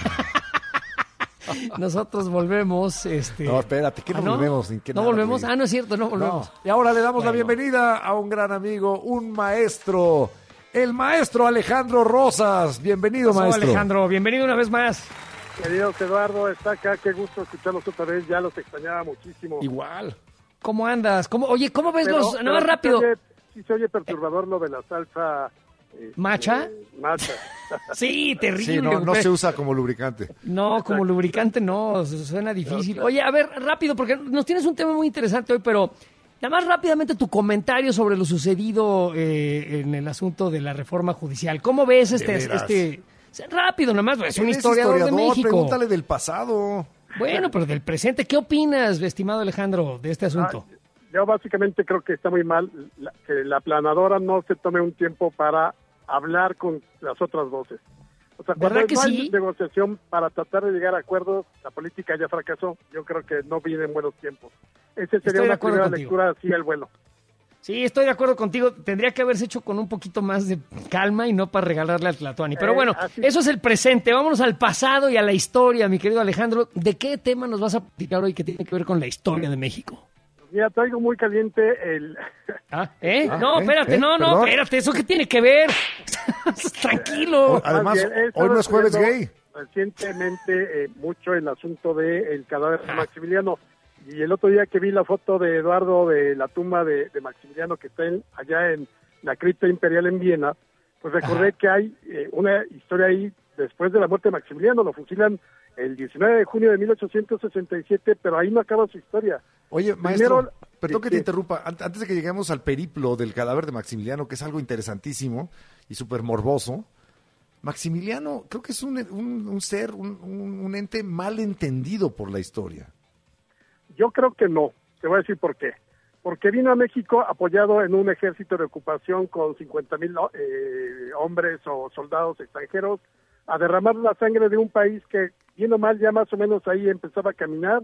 nosotros volvemos. Este... No, espérate, ¿qué no ¿Ah, volvemos? Ni qué ¿No nada, volvemos? güey. Ah, no es cierto, no volvemos. No. Y ahora le damos la Bueno. bienvenida a un gran amigo, un maestro, el maestro Alejandro Rosas. Bienvenido, Pasó, maestro. Alejandro, bienvenido una vez más. Queridos Eduardo, está acá, qué gusto escucharlos otra vez, ya los extrañaba muchísimo. Igual. ¿Cómo andas? ¿Cómo... Oye, ¿cómo ves Pero- los...? pero Nada más sí rápido. Se oye, sí se oye perturbador lo de la salsa... eh, ¿Macha? eh, macha. Sí, terrible. Sí, no, no güey. se usa como lubricante. No, como lubricante no, su- suena difícil. Oye, a ver, rápido, porque nos tienes un tema muy interesante hoy, pero nada más rápidamente tu comentario sobre lo sucedido eh, en el asunto de la reforma judicial. ¿Cómo ves De este... veras. este rápido, nada más, es un Él es historiador, de México. Pregúntale del pasado. Bueno, pero del presente, ¿qué opinas, estimado Alejandro, de este asunto? Ah, yo básicamente creo que está muy mal la- que la planadora no se tome un tiempo para hablar con las otras voces. O sea, cuando ¿Verdad que no hay sí? negociación para tratar de llegar a acuerdos, la política ya fracasó. Yo creo que no vienen buenos tiempos. Esa sería Estoy de una acuerdo primera contigo. lectura así al vuelo. Sí, estoy de acuerdo contigo. Tendría que haberse hecho con un poquito más de calma y no para regalarle al Tlatuani. Pero Eh, bueno, así- eso es el presente. Vámonos al pasado y a la historia, mi querido Alejandro. ¿De qué tema nos vas a platicar hoy que tiene que ver con la historia de México? Mira, traigo muy caliente el... ¿Ah? ¿Eh? Ah, no, ¿eh? espérate, ¿Eh? no, no, Perdón. espérate. ¿Eso qué tiene que ver? Tranquilo. Más bien, he estado hoy no es jueves estudiando gay. Recientemente eh, mucho el asunto del cadáver de Maximiliano. Y el otro día que vi la foto de Eduardo de la tumba de, de Maximiliano que está en- allá en la cripta imperial en Viena, pues recordé Ajá. que hay eh, una historia ahí después de la muerte de Maximiliano. Lo fusilan el diecinueve de junio de mil ochocientos sesenta y siete, pero ahí no acaba su historia. Oye, maestro, Primero- Perdón que te interrumpa, antes de que lleguemos al periplo del cadáver de Maximiliano, que es algo interesantísimo y súper morboso, Maximiliano creo que es un, un, un ser, un, un, un ente mal entendido por la historia. Yo creo que no, te voy a decir por qué. Porque vino a México apoyado en un ejército de ocupación con cincuenta mil eh, hombres o soldados extranjeros a derramar la sangre de un país que, bien o mal, ya más o menos ahí empezaba a caminar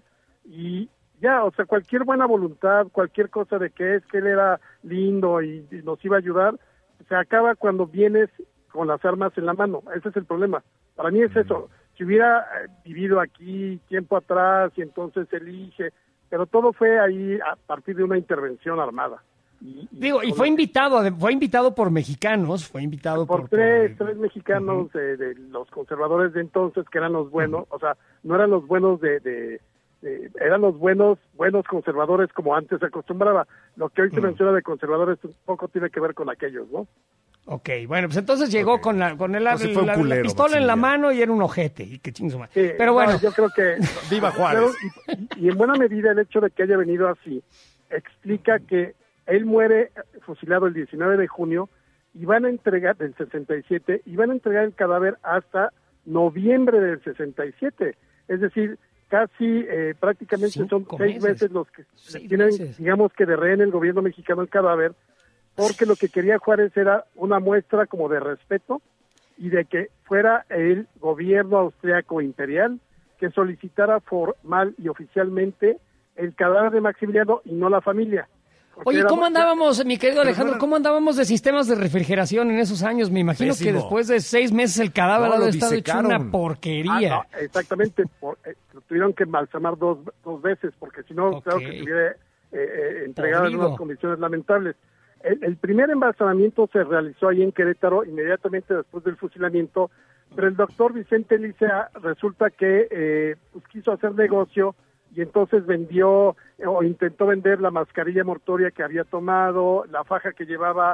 y ya, o sea, cualquier buena voluntad, cualquier cosa de que es que él era lindo y, y nos iba a ayudar, se acaba cuando vienes con las armas en la mano. Ese es el problema. Para mí es eso. Si hubiera vivido aquí tiempo atrás y entonces elige, pero todo fue ahí a partir de una intervención armada. Y, y Digo, y fue invitado, fue invitado por mexicanos, fue invitado por... por tres, por... tres mexicanos uh-huh. de, de los conservadores de entonces, que eran los buenos, uh-huh. o sea, no eran los buenos de... de Eh, eran los buenos buenos conservadores como antes se acostumbraba. Lo que hoy se mm. menciona de conservadores un poco tiene que ver con aquellos, ¿no? Ok, bueno, pues entonces llegó okay. con la con el, entonces la, culero, la pistola en la mano y era un ojete. Y qué chingo, sí, pero bueno. No, yo creo que... ¡Viva Juárez! Y, y en buena medida el hecho de que haya venido así explica que él muere fusilado el diecinueve de junio y van a entregar, del sesenta y siete, y van a entregar el cadáver hasta noviembre del sesenta y siete. Es decir... casi eh, prácticamente Cinco son seis meses, meses los que seis tienen, meses. digamos que de rehén el gobierno mexicano el cadáver, porque lo que quería Juárez era una muestra como de respeto y de que fuera el gobierno austriaco imperial que solicitara formal y oficialmente el cadáver de Maximiliano y no la familia. Oye, ¿cómo andábamos, mi querido Alejandro, cómo andábamos de sistemas de refrigeración en esos años? Me imagino Pésimo. que después de seis meses el cadáver no, ha estado hecho una porquería. Ah, no, exactamente, por, eh, lo tuvieron que embalsamar dos, dos veces, porque si no, okay. claro que se hubiera eh, eh, entregado Podrido. en unas condiciones lamentables. El, el primer embalsamamiento se realizó ahí en Querétaro, inmediatamente después del fusilamiento, pero el doctor Vicente Licea resulta que eh, pues, quiso hacer negocio y entonces vendió o intentó vender la mascarilla mortuoria que había tomado, la faja que llevaba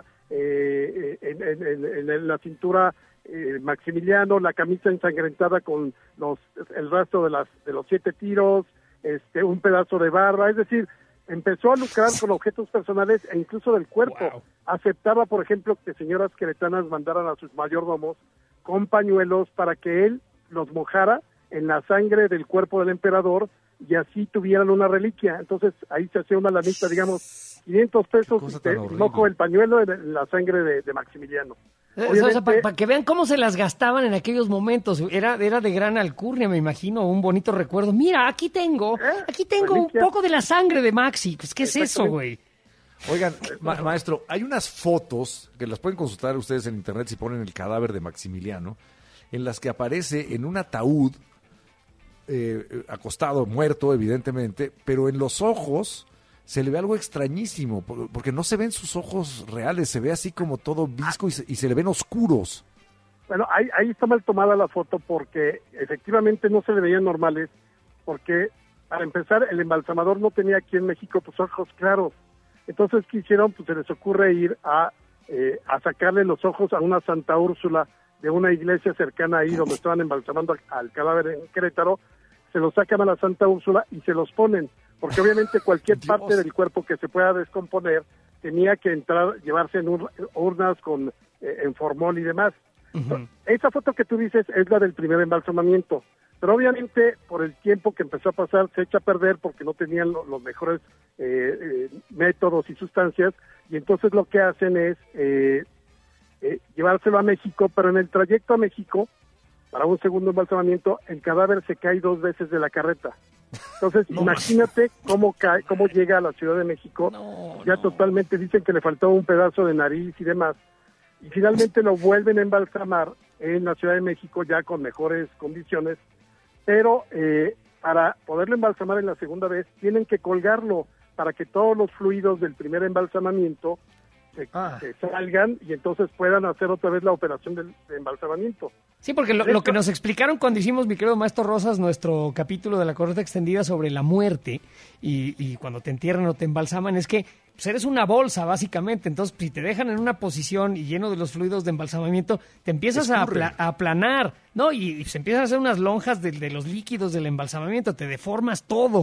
eh, en, en, en, en la cintura eh, Maximiliano, la camisa ensangrentada con los el rastro de las de los siete tiros, este un pedazo de barra, es decir, empezó a lucrar con objetos personales e incluso del cuerpo. Wow. Aceptaba, por ejemplo, que señoras queretanas mandaran a sus mayordomos con pañuelos para que él los mojara en la sangre del cuerpo del emperador y así tuvieran una reliquia. Entonces ahí se hacía una lanita, digamos, quinientos pesos, y te mojo el pañuelo en la sangre de, de Maximiliano. Obviamente, o sea, para pa que vean cómo se las gastaban en aquellos momentos, era, era de gran alcurnia, me imagino, un bonito recuerdo. Mira, aquí tengo, ¿Eh? aquí tengo reliquia. un poco de la sangre de Maxi. Pues, ¿qué es eso, güey? Oigan, ma maestro, hay unas fotos que las pueden consultar ustedes en internet si ponen el cadáver de Maximiliano, en las que aparece en un ataúd, Eh, acostado, muerto, evidentemente, pero en los ojos se le ve algo extrañísimo, porque no se ven sus ojos reales, se ve así como todo visco y se, y se le ven oscuros. Bueno, ahí, ahí está mal tomada la foto porque efectivamente no se le veían normales, porque para empezar el embalsamador no tenía aquí en México pues ojos claros. Entonces, ¿qué hicieron? Pues se les ocurre ir a, eh, a sacarle los ojos a una Santa Úrsula de una iglesia cercana ahí donde estaban embalsamando al, al cadáver en Querétaro. Se los sacan a la Santa Úrsula y se los ponen, porque obviamente cualquier Dios. parte del cuerpo que se pueda descomponer tenía que entrar, llevarse en ur, urnas con eh, en formol y demás. Uh-huh. Esa foto que tú dices es la del primer embalsamamiento, pero obviamente por el tiempo que empezó a pasar se echa a perder porque no tenían lo, los mejores eh, eh, métodos y sustancias, y entonces lo que hacen es eh, eh, llevárselo a México, pero en el trayecto a México, para un segundo embalsamamiento, el cadáver se cae dos veces de la carreta. Entonces, no, imagínate cómo cae, cómo llega a la Ciudad de México, no, ya no. totalmente, dicen que le faltó un pedazo de nariz y demás, y finalmente lo vuelven a embalsamar en la Ciudad de México ya con mejores condiciones, pero eh, para poderlo embalsamar en la segunda vez, tienen que colgarlo para que todos los fluidos del primer embalsamamiento se, ah. se salgan y entonces puedan hacer otra vez la operación del de embalsamamiento. Sí, porque lo, lo que nos explicaron cuando hicimos, mi querido maestro Rosas, nuestro capítulo de la corte extendida sobre la muerte y, y cuando te entierran o te embalsaman, es que pues, eres una bolsa, básicamente. Entonces, si te dejan en una posición y lleno de los fluidos de embalsamamiento, te empiezas a, apla a aplanar, ¿no? Y, y se empiezan a hacer unas lonjas de, de los líquidos del embalsamamiento, te deformas todo.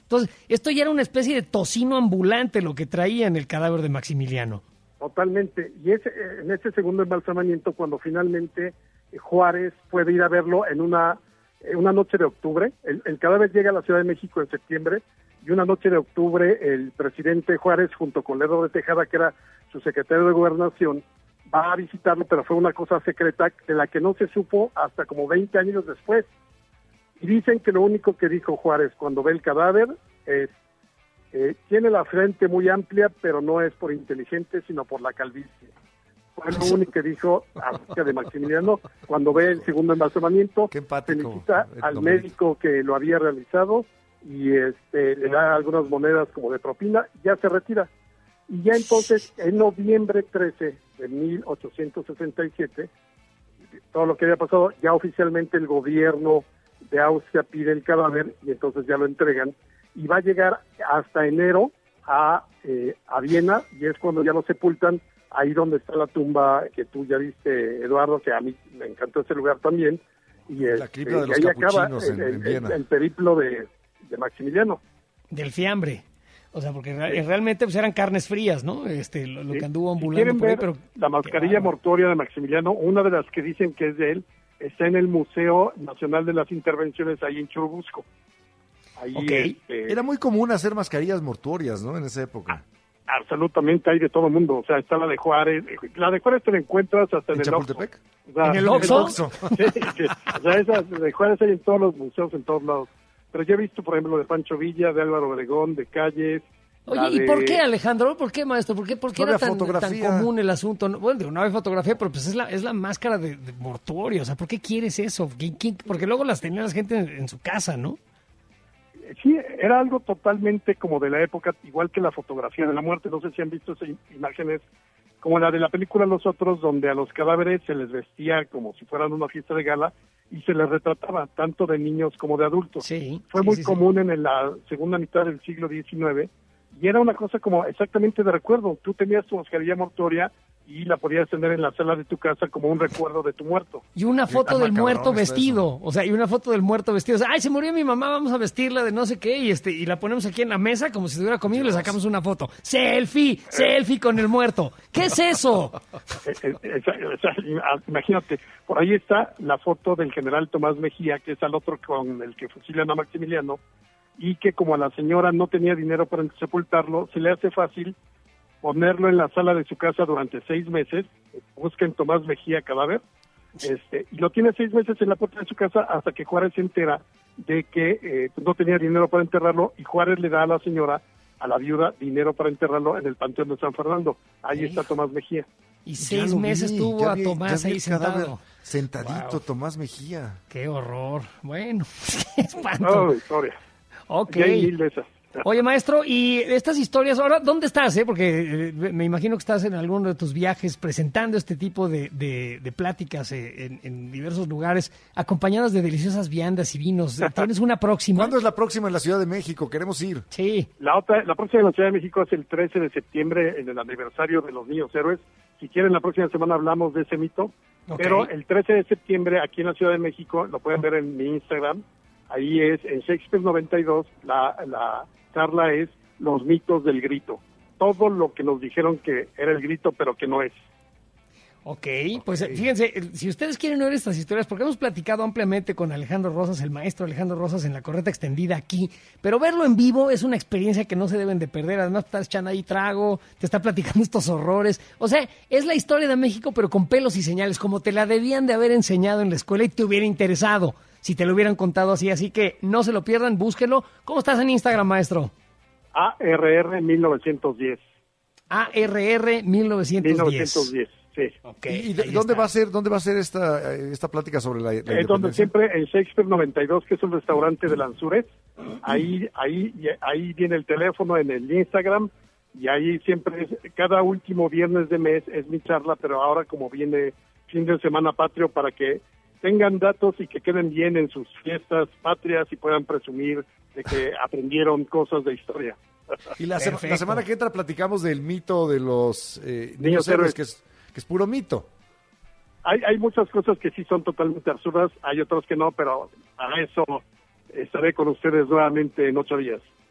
Entonces, esto ya era una especie de tocino ambulante lo que traía en el cadáver de Maximiliano. Totalmente. Y ese, en ese segundo embalsamamiento, cuando finalmente Juárez puede ir a verlo en una, en una noche de octubre, el, el cadáver llega a la Ciudad de México en septiembre, y una noche de octubre el presidente Juárez, junto con Lerdo de Tejada, que era su secretario de Gobernación, va a visitarlo, pero fue una cosa secreta de la que no se supo hasta como veinte años después. Y dicen que lo único que dijo Juárez cuando ve el cadáver es, eh, tiene la frente muy amplia, pero no es por inteligente, sino por la calvicie. Fue lo único que dijo acerca de Maximiliano cuando ve el segundo embalsamamiento. Felicita al médico que lo había realizado y este, le da algunas monedas como de propina, ya se retira. Y ya entonces, en noviembre trece de mil ochocientos sesenta y siete, todo lo que había pasado, ya oficialmente el gobierno de Austria pide el cadáver y entonces ya lo entregan. Y va a llegar hasta enero a, eh, a Viena, y es cuando ya lo sepultan, ahí donde está la tumba que tú ya viste, Eduardo, que a mí me encantó ese lugar también. Y la este, cripta de los ahí acaba capuchinos el, en, en el, Viena. el, el periplo de, de Maximiliano. Del fiambre. O sea, porque re- realmente pues eran carnes frías, ¿no? Este, lo, lo que anduvo Si ambulando quieren por ahí, ver pero la mascarilla mortuoria de Maximiliano, una de las que dicen que es de él, está en el Museo Nacional de las Intervenciones ahí en Churubusco. Ahí, este, Era muy común hacer mascarillas mortuorias, ¿no? En esa época. absolutamente hay de todo mundo. O sea, está la de Juárez. La de Juárez te la encuentras hasta en, ¿En el Chapultepec? Oxxo. O sea, ¿En el Oxxo? Sí, sí. O sea, esa de Juárez hay en todos los museos, en todos lados. Pero yo he visto, por ejemplo, de Pancho Villa, de Álvaro Obregón, de Calles. Oye, la ¿y de- por qué, Alejandro? ¿Por qué, maestro? ¿Por qué, por qué No era había tan, tan fotografía. común el asunto? No, bueno, digo, no había fotografía, pero pues es la, es la máscara de, de mortuorio. O sea, ¿por qué quieres eso? ¿Quién- quién- Porque luego las tenía la gente en, en su casa, ¿no? Sí, era algo totalmente como de la época, igual que la fotografía de la muerte. No sé si han visto esas imágenes como la de la película Los Otros, donde a los cadáveres se les vestía como si fueran una fiesta de gala y se les retrataba tanto de niños como de adultos. Sí, Fue sí, muy sí, sí. común en la segunda mitad del siglo diecinueve y era una cosa como exactamente de recuerdo. Tú tenías tu mascarilla mortuoria y la podías tener en la sala de tu casa como un recuerdo de tu muerto. Y una foto está del macabrón muerto está vestido. O sea, y una foto del muerto vestido. O sea, ay, se murió mi mamá, vamos a vestirla de no sé qué. Y este y la ponemos aquí en la mesa como si estuviera comiendo y le sacamos una foto. ¡Selfie! ¡Selfie con el muerto! ¿Qué es eso? Eh, eh, esa- esa- imagínate, por ahí está la foto del general Tomás Mejía, que es al otro con el que fusilan a Maximiliano, y que como a la señora no tenía dinero para sepultarlo, se le hace fácil ponerlo en la sala de su casa durante seis meses. Busquen Tomás Mejía cadáver, este, y lo tiene seis meses en la puerta de su casa hasta que Juárez se entera de que eh, no tenía dinero para enterrarlo, y Juárez le da a la señora, a la viuda, dinero para enterrarlo en el Panteón de San Fernando. Ahí está Tomás Mejía. Y Ya seis lo vi, meses tuvo ya a vi- Tomás ya vi ahí el cadáver sentado. Sentadito, Wow. Tomás Mejía. ¡Qué horror! Bueno, qué espanto. No, Victoria. Ok. Ya hay mil de esas. Oye, maestro, y estas historias, ahora, ¿dónde estás? Eh? Porque eh, me imagino que estás en alguno de tus viajes presentando este tipo de, de, de pláticas eh, en, en diversos lugares, acompañadas de deliciosas viandas y vinos. ¿Tienes una próxima? ¿Cuándo es la próxima en la Ciudad de México? Queremos ir. Sí. La otra, la próxima en la Ciudad de México es el trece de septiembre, en el aniversario de los Niños Héroes. Si quieren, la próxima semana hablamos de ese mito. Ok. Pero el trece de septiembre, aquí en la Ciudad de México, lo pueden ver en mi Instagram. Ahí es, en Shakespeare noventa y dos, la, la charla es Los mitos del grito. Todo lo que nos dijeron que era el grito, pero que no es. Ok, pues eh, fíjense, eh, si ustedes quieren oír estas historias, porque hemos platicado ampliamente con Alejandro Rosas, el maestro Alejandro Rosas, en la Correta Extendida aquí, pero verlo en vivo es una experiencia que no se deben de perder. Además, estás echando ahí trago, te está platicando estos horrores. O sea, es la historia de México, pero con pelos y señales, como te la debían de haber enseñado en la escuela y te hubiera interesado si te lo hubieran contado así. Así que no se lo pierdan, búsquelo. ¿Cómo estás en Instagram, maestro? A R R mil novecientos diez. A R R mil novecientos diez. mil novecientos diez, sí. Okay, ¿Y de- ahí dónde está. va a ser, dónde va a ser esta, eh, esta plática sobre la, la Es donde independencia? siempre en Shakespeare noventa y dos, que es un restaurante de Lanzures, ahí, ahí, ahí viene el teléfono en el Instagram, y ahí siempre es, cada último viernes de mes es mi charla, pero ahora como viene fin de semana patrio, para que tengan datos y que queden bien en sus fiestas patrias y puedan presumir de que aprendieron cosas de historia. Y la, sema- la semana que entra platicamos del mito de los eh, niños, Niños héroes, héroes. que es, que es puro mito. Hay, hay muchas cosas que sí son totalmente absurdas, hay otras que no, pero a eso estaré con ustedes nuevamente en ocho días.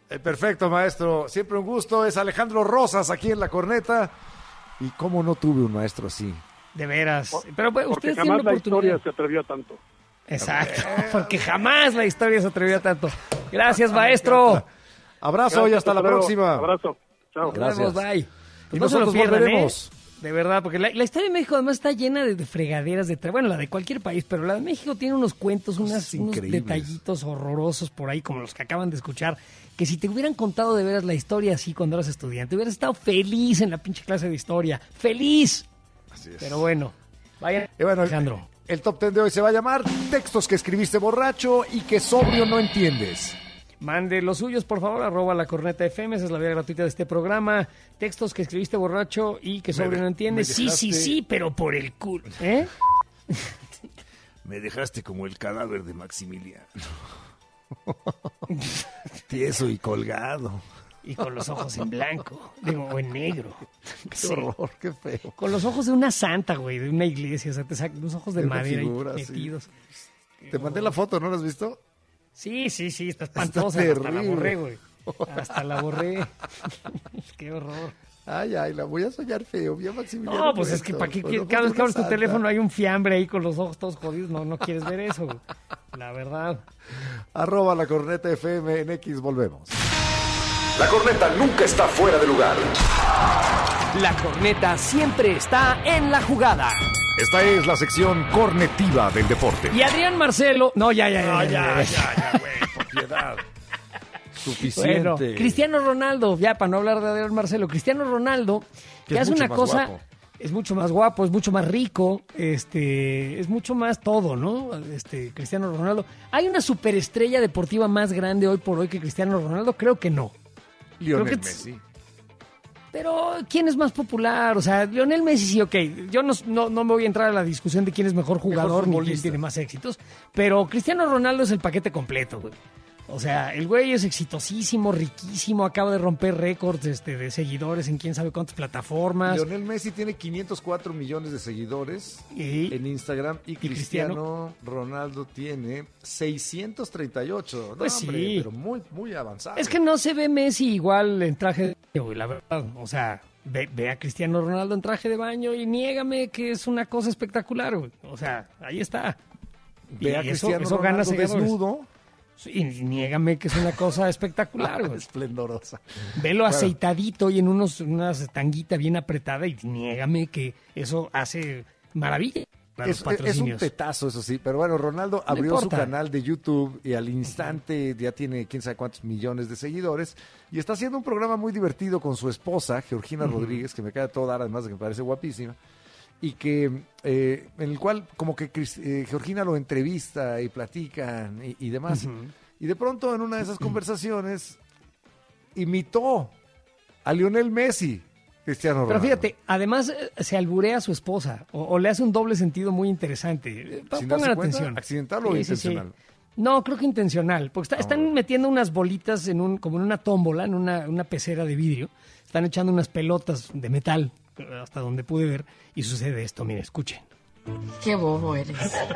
Eh, perfecto, maestro. Siempre un gusto. Es Alejandro Rosas aquí en La Corneta. Y cómo no tuve un maestro así. De veras. Pero pues, Porque ustedes jamás tienen la oportunidad. historia se atrevió a tanto. Exacto, porque jamás la historia se atrevió a tanto. Gracias, maestro. Abrazo y hasta la luego. próxima. Abrazo. Chao. Nos vemos, bye. Pues Y no se lo nosotros pierdan, volveremos. ¿eh? De verdad, porque la, la historia de México además está llena de, de fregaderas, de tra- bueno, la de cualquier país, pero la de México tiene unos cuentos, unas, unos increíbles. detallitos horrorosos por ahí, como los que acaban de escuchar, que si te hubieran contado de veras la historia así cuando eras estudiante, hubieras estado feliz en la pinche clase de historia. ¡Feliz! Así es. Pero bueno, vayan, Y bueno, Alejandro. el top ten de hoy se va a llamar Textos que escribiste borracho y que sobrio no entiendes. Mande los suyos, por favor, arroba la corneta F M, esa es la vía gratuita de este programa. Textos que escribiste borracho y que sobre Me- no entiendes. me Sí, sí, dejaste- sí, pero por el culo. ¿Eh? Me dejaste como el cadáver de Maximiliano. Tieso y colgado. Y con los ojos en blanco, digo, o en negro. Qué Sí. horror, qué feo. Con los ojos de una santa, güey, de una iglesia. O sea, te sacan los ojos de De una madera ahí figura, sí. metidos. Te mandé la foto, ¿no la has visto? Sí, sí, sí, está espantosa. Hasta la terrible. borré, güey. Hasta la borré. Qué horror. Ay, ay, la voy a soñar feo, bien Maximiliano. No, pues con es que esto. para qué Con quieres- ojos cada vez de que abres tu una santa. teléfono hay un fiambre ahí con los ojos todos jodidos. No, no quieres ver eso, güey. La verdad. Arroba la corneta F M en X, volvemos. La corneta nunca está fuera de lugar. La corneta siempre está en la jugada. Esta es la sección cornetiva del deporte. Y Adrián Marcelo. No, ya, ya, ya. No, ya, ya, ya. ya, ya, güey, por piedad. Suficiente. Bueno, Cristiano Ronaldo, ya para no hablar de Adrián Marcelo, Cristiano Ronaldo, que, Que es hace mucho una más cosa, guapo. es mucho más guapo, es mucho más rico, este, es mucho más todo, ¿no? Este, Cristiano Ronaldo. ¿Hay una superestrella deportiva más grande hoy por hoy que Cristiano Ronaldo? Creo que no. Lionel Creo que- Messi. Pero, ¿quién es más popular? O sea, Lionel Messi sí, ok. Yo no, no, no me voy a entrar a la discusión de quién es mejor jugador ni quién futbolista. tiene más éxitos. Pero Cristiano Ronaldo es el paquete completo, güey. O sea, el güey es exitosísimo, riquísimo, acaba de romper récords este, de seguidores en quién sabe cuántas plataformas. Lionel Messi tiene quinientos cuatro millones de seguidores Y- en Instagram y, Cristiano? Cristiano Ronaldo tiene seiscientos treinta y ocho. No, Pues hombre, sí. pero muy, muy avanzado. Es que no se ve Messi igual en traje de baño, güey, la verdad. O sea, ve, ve a Cristiano Ronaldo en traje de baño y niégame que es una cosa espectacular, güey. O sea, ahí está. Ve a Y eso- Cristiano eso gana Ronaldo seguidores. desnudo. Y niégame que es una cosa espectacular, güey. Esplendorosa. Velo Bueno. aceitadito y en unos, unas tanguita bien apretada y niégame que eso hace maravilla para los Es, es un patrocinios. petazo, eso sí. Pero bueno, Ronaldo No abrió su importa. canal de YouTube y al instante ya tiene quién sabe cuántos millones de seguidores. Y está haciendo un programa muy divertido con su esposa, Georgina Ujú. Rodríguez, que me cae a todo dar, además de que me parece guapísima. Y que, eh, en el cual como que Cris- eh, Georgina lo entrevista y platican y, y demás. Ujú. Y de pronto en una de esas conversaciones imitó a Lionel Messi, Cristiano Pero Ronaldo. fíjate, además eh, se alburea a su esposa o, o le hace un doble sentido muy interesante. Eh, pa- Sin Pongan darse cuenta, atención. ¿accidental o Sí, sí, sí. intencional? No, creo que intencional, porque está- Ah, están bueno. metiendo unas bolitas en un, como en una tómbola, en una, una pecera de vidrio. Están echando unas pelotas de metal, eh, hasta donde pude ver, y sucede esto. Mire, escuchen. Qué bobo eres.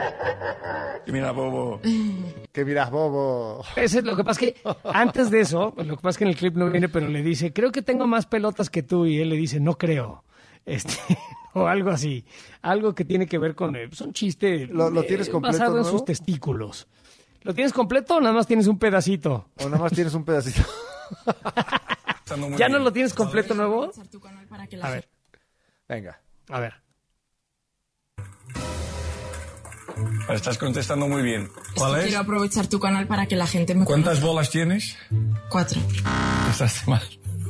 Mira, bobo. Que miras, bobo. Ese es lo que pasa es que antes de eso, lo que pasa es que en el clip no viene, pero le dice, creo que tengo más pelotas que tú, y él le dice, no creo. Este, o algo así. Algo que tiene que ver con, eh, es un chiste ¿Lo- lo tienes eh, completo, basado en nuevo? sus testículos. ¿Lo tienes completo o nada más tienes un pedacito? O nada más tienes un pedacito. ¿Ya no lo tienes completo nuevo? A ver, Venga. a ver. Estás contestando muy bien. ¿Cuál es? Quiero aprovechar tu canal para que la gente me ¿Cuántas bolas tienes? Cuatro. Estás mal.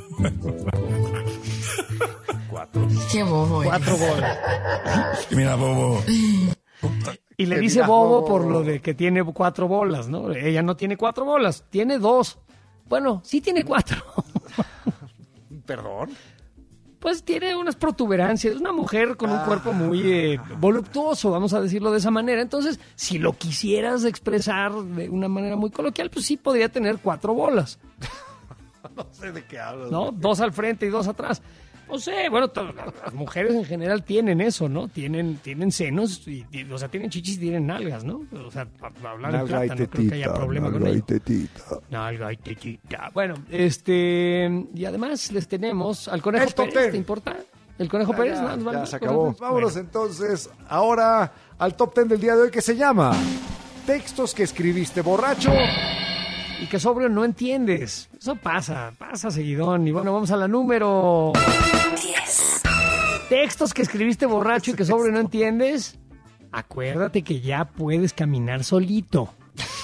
Cuatro. Qué bobo eres. Cuatro bolas. Mira, bobo. Y le Que dice digas, bobo bobo. por lo de que tiene cuatro bolas, ¿no? Ella no tiene cuatro bolas, tiene dos. Bueno, sí tiene cuatro. ¿Perdón? Pues tiene unas protuberancias. Es una mujer con un cuerpo muy eh, voluptuoso, vamos a decirlo de esa manera. Entonces, si lo quisieras expresar de una manera muy coloquial, pues sí podría tener cuatro bolas, No sé de qué hablas. ¿no? Dos al frente y dos atrás. No sé, bueno, to- las mujeres en general tienen eso, ¿no? Tienen tienen senos, y, y- o sea, tienen chichis y tienen nalgas, ¿no? O sea, para hablar en Nalga y plata, no creo que haya tetita, problema con nalga y ello. tetita. Nalga y tetita. Bueno, este... Y además les tenemos al Conejo El top Pérez, ten. ¿te importa? ¿El Conejo Ya, Pérez? ya, ¿No? ¿Nos ya vale? se acabó. Vámonos Bueno. entonces ahora al top ten del día de hoy, que se llama Textos que escribiste borracho. Y que sobrio no entiendes. Eso pasa, pasa seguidón. Y bueno, vamos a la número diez. Textos que escribiste borracho y que sobrio no entiendes. Acuérdate que ya puedes caminar solito.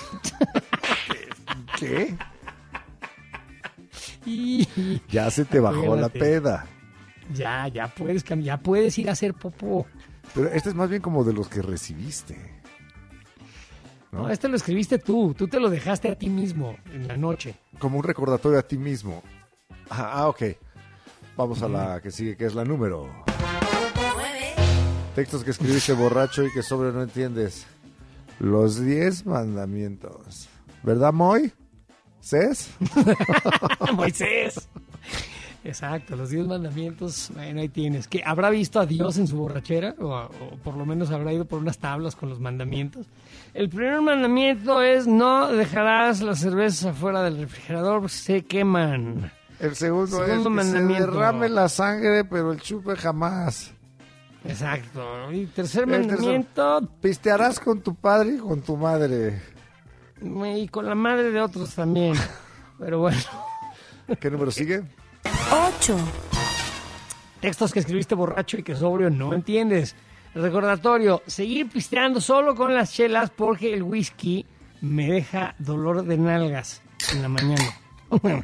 ¿Qué? Y Ya se te bajó la Acuérdate. peda. ya, ya puedes cam- ya puedes ir a hacer popó. Pero este es más bien como de los que recibiste. ¿No? No, este lo escribiste tú. Tú te lo dejaste a ti mismo en la noche. Como un recordatorio a ti mismo. Ah, ah, ok. Vamos a la que sigue, que es la número. Textos que escribiste borracho y que sobre no entiendes. Los diez mandamientos. ¿Verdad, Moy? ¿Ces? Moisés. Exacto, los diez mandamientos, bueno, ahí tienes. ¿Qué, ¿Habrá visto a Dios en su borrachera? O, o por lo menos habrá ido por unas tablas con los mandamientos. El primer mandamiento es no dejarás las cervezas afuera del refrigerador, se queman. El segundo, Segundo es que mandamiento. se derrame la sangre, pero el chupe jamás. Exacto. Y tercer El tercer- mandamiento, Pistearás con tu padre y con tu madre. y con la madre de otros también. Pero bueno. ¿Qué número sigue? ocho. Textos que escribiste borracho y que sobrio no entiendes. Recordatorio, seguir pisteando solo con las chelas porque el whisky me deja dolor de nalgas en la mañana. Wow.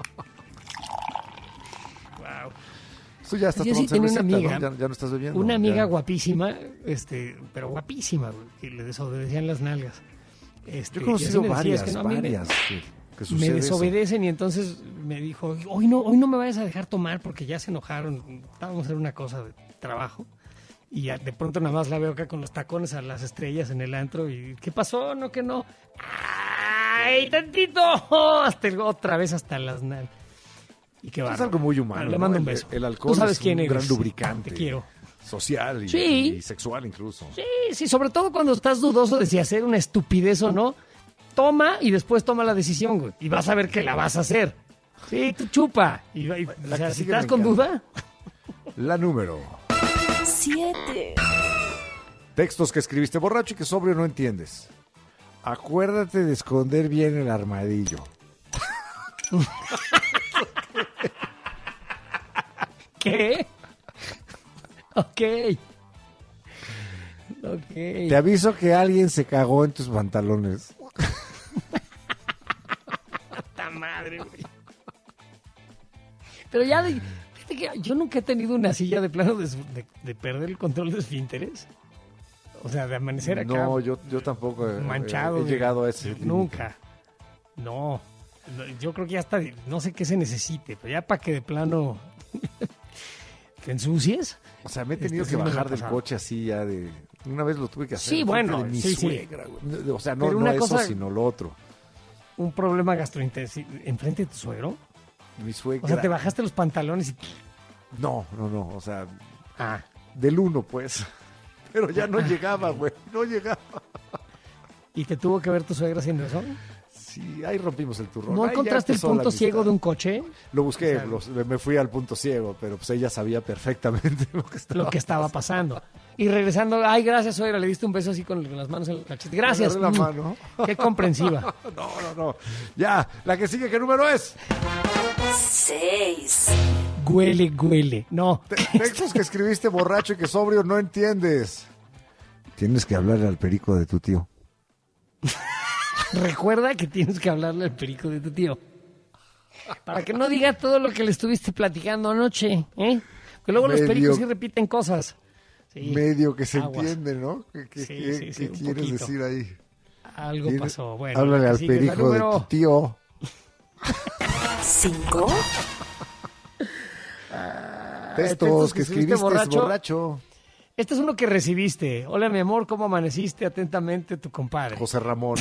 Tú ya estás Yo sí tomando tenía una cervecita, amiga, ¿no? Ya, ya no estás bebiendo. una amiga ya. guapísima, este, pero guapísima, güey, que le desobedecían las nalgas. Este, Yo he y conocido así me decía, varias, es que no, a mí me- varias que, que me sucede eso. desobedecen y entonces me dijo, hoy no, hoy no me vayas a dejar tomar porque ya se enojaron, estábamos a hacer una cosa de trabajo y ya de pronto nada más la veo acá con los tacones a las estrellas en el antro y ¿qué pasó? No, que no. ¡Ay, tantito! Hasta el- otra vez hasta las nalgas. Y qué Es bárbaro. algo muy humano. Le ¿no? mando un El- beso. El, alcohol Tú sabes es quién un eres. gran lubricante. Te quiero. Social y, Sí. y sexual incluso. Sí, sí, sobre todo cuando estás dudoso de si hacer una estupidez o no. Toma y después toma la decisión, güey. Y vas a ver que la vas a hacer. Sí, tú chupa. Y, y- o sea, que si sigue estás me con encanta. duda. La número. Siete. Textos que escribiste borracho y que sobrio no entiendes. Acuérdate de esconder bien el armadillo. ¿Qué? Ok. Ok. Te aviso que alguien se cagó en tus pantalones. ¡Ta madre, güey! Pero ya, de- fíjate que yo nunca he tenido una silla de plano de, de- de perder el control de esfínteres. O sea, de amanecer acá. No, yo, yo tampoco he, manchado. he de- llegado a ese límite. Nunca. No. No, yo creo que ya está. No sé qué se necesite, pero ya para que de plano te ensucies. O sea, me he tenido Este, que sí me bajar ha del pasado. coche así ya de... Una vez lo tuve que hacer. Sí, enfrente bueno, de mi sí, sí. suegra, güey. O sea, no, Pero no una eso, cosa- sino lo otro. Un problema gastrointestinal. ¿Enfrente de tu suegro? Mi suegra... O sea, te bajaste los pantalones y... No, no, no, o sea... Ah. Del uno, pues. Pero ya no llegaba, güey. No llegaba. ¿Y te tuvo que ver tu suegra haciendo eso? Sí, ahí rompimos el turrón. ¿No Ahí ya encontraste el empezó la punto amistad. ciego de un coche? Lo busqué, O sea, los- me fui al punto ciego, pero pues ella sabía perfectamente lo que estaba Lo que estaba pasando. Y regresando, ay, gracias, suegra, le diste un beso así con las manos en el cachete. Gracias. Me agarré la Mm, mano. Qué comprensiva. No, no, no. Ya, la que sigue, ¿qué número es? Seis. Huele, huele. No. Te- Textos que escribiste borracho y que sobrio no entiendes. Tienes que hablarle al perico de tu tío. Recuerda que tienes que hablarle al perico de tu tío. Para que no diga todo lo que le estuviste platicando anoche, ¿eh? Que luego los Medio- pericos sí repiten cosas. Sí. Medio que se Aguas. entiende, ¿no? ¿Qué, qué- Sí, qué- sí, sí, qué un quieres poquito. decir ahí? Algo Tienes- pasó. Bueno, Háblale la que al sigue es la perico de número tu tío. Cinco. Textos que escribiste escribiste borracho. borracho. Este es uno que recibiste. Hola, mi amor, ¿cómo amaneciste? Atentamente, tu compadre. José Ramón.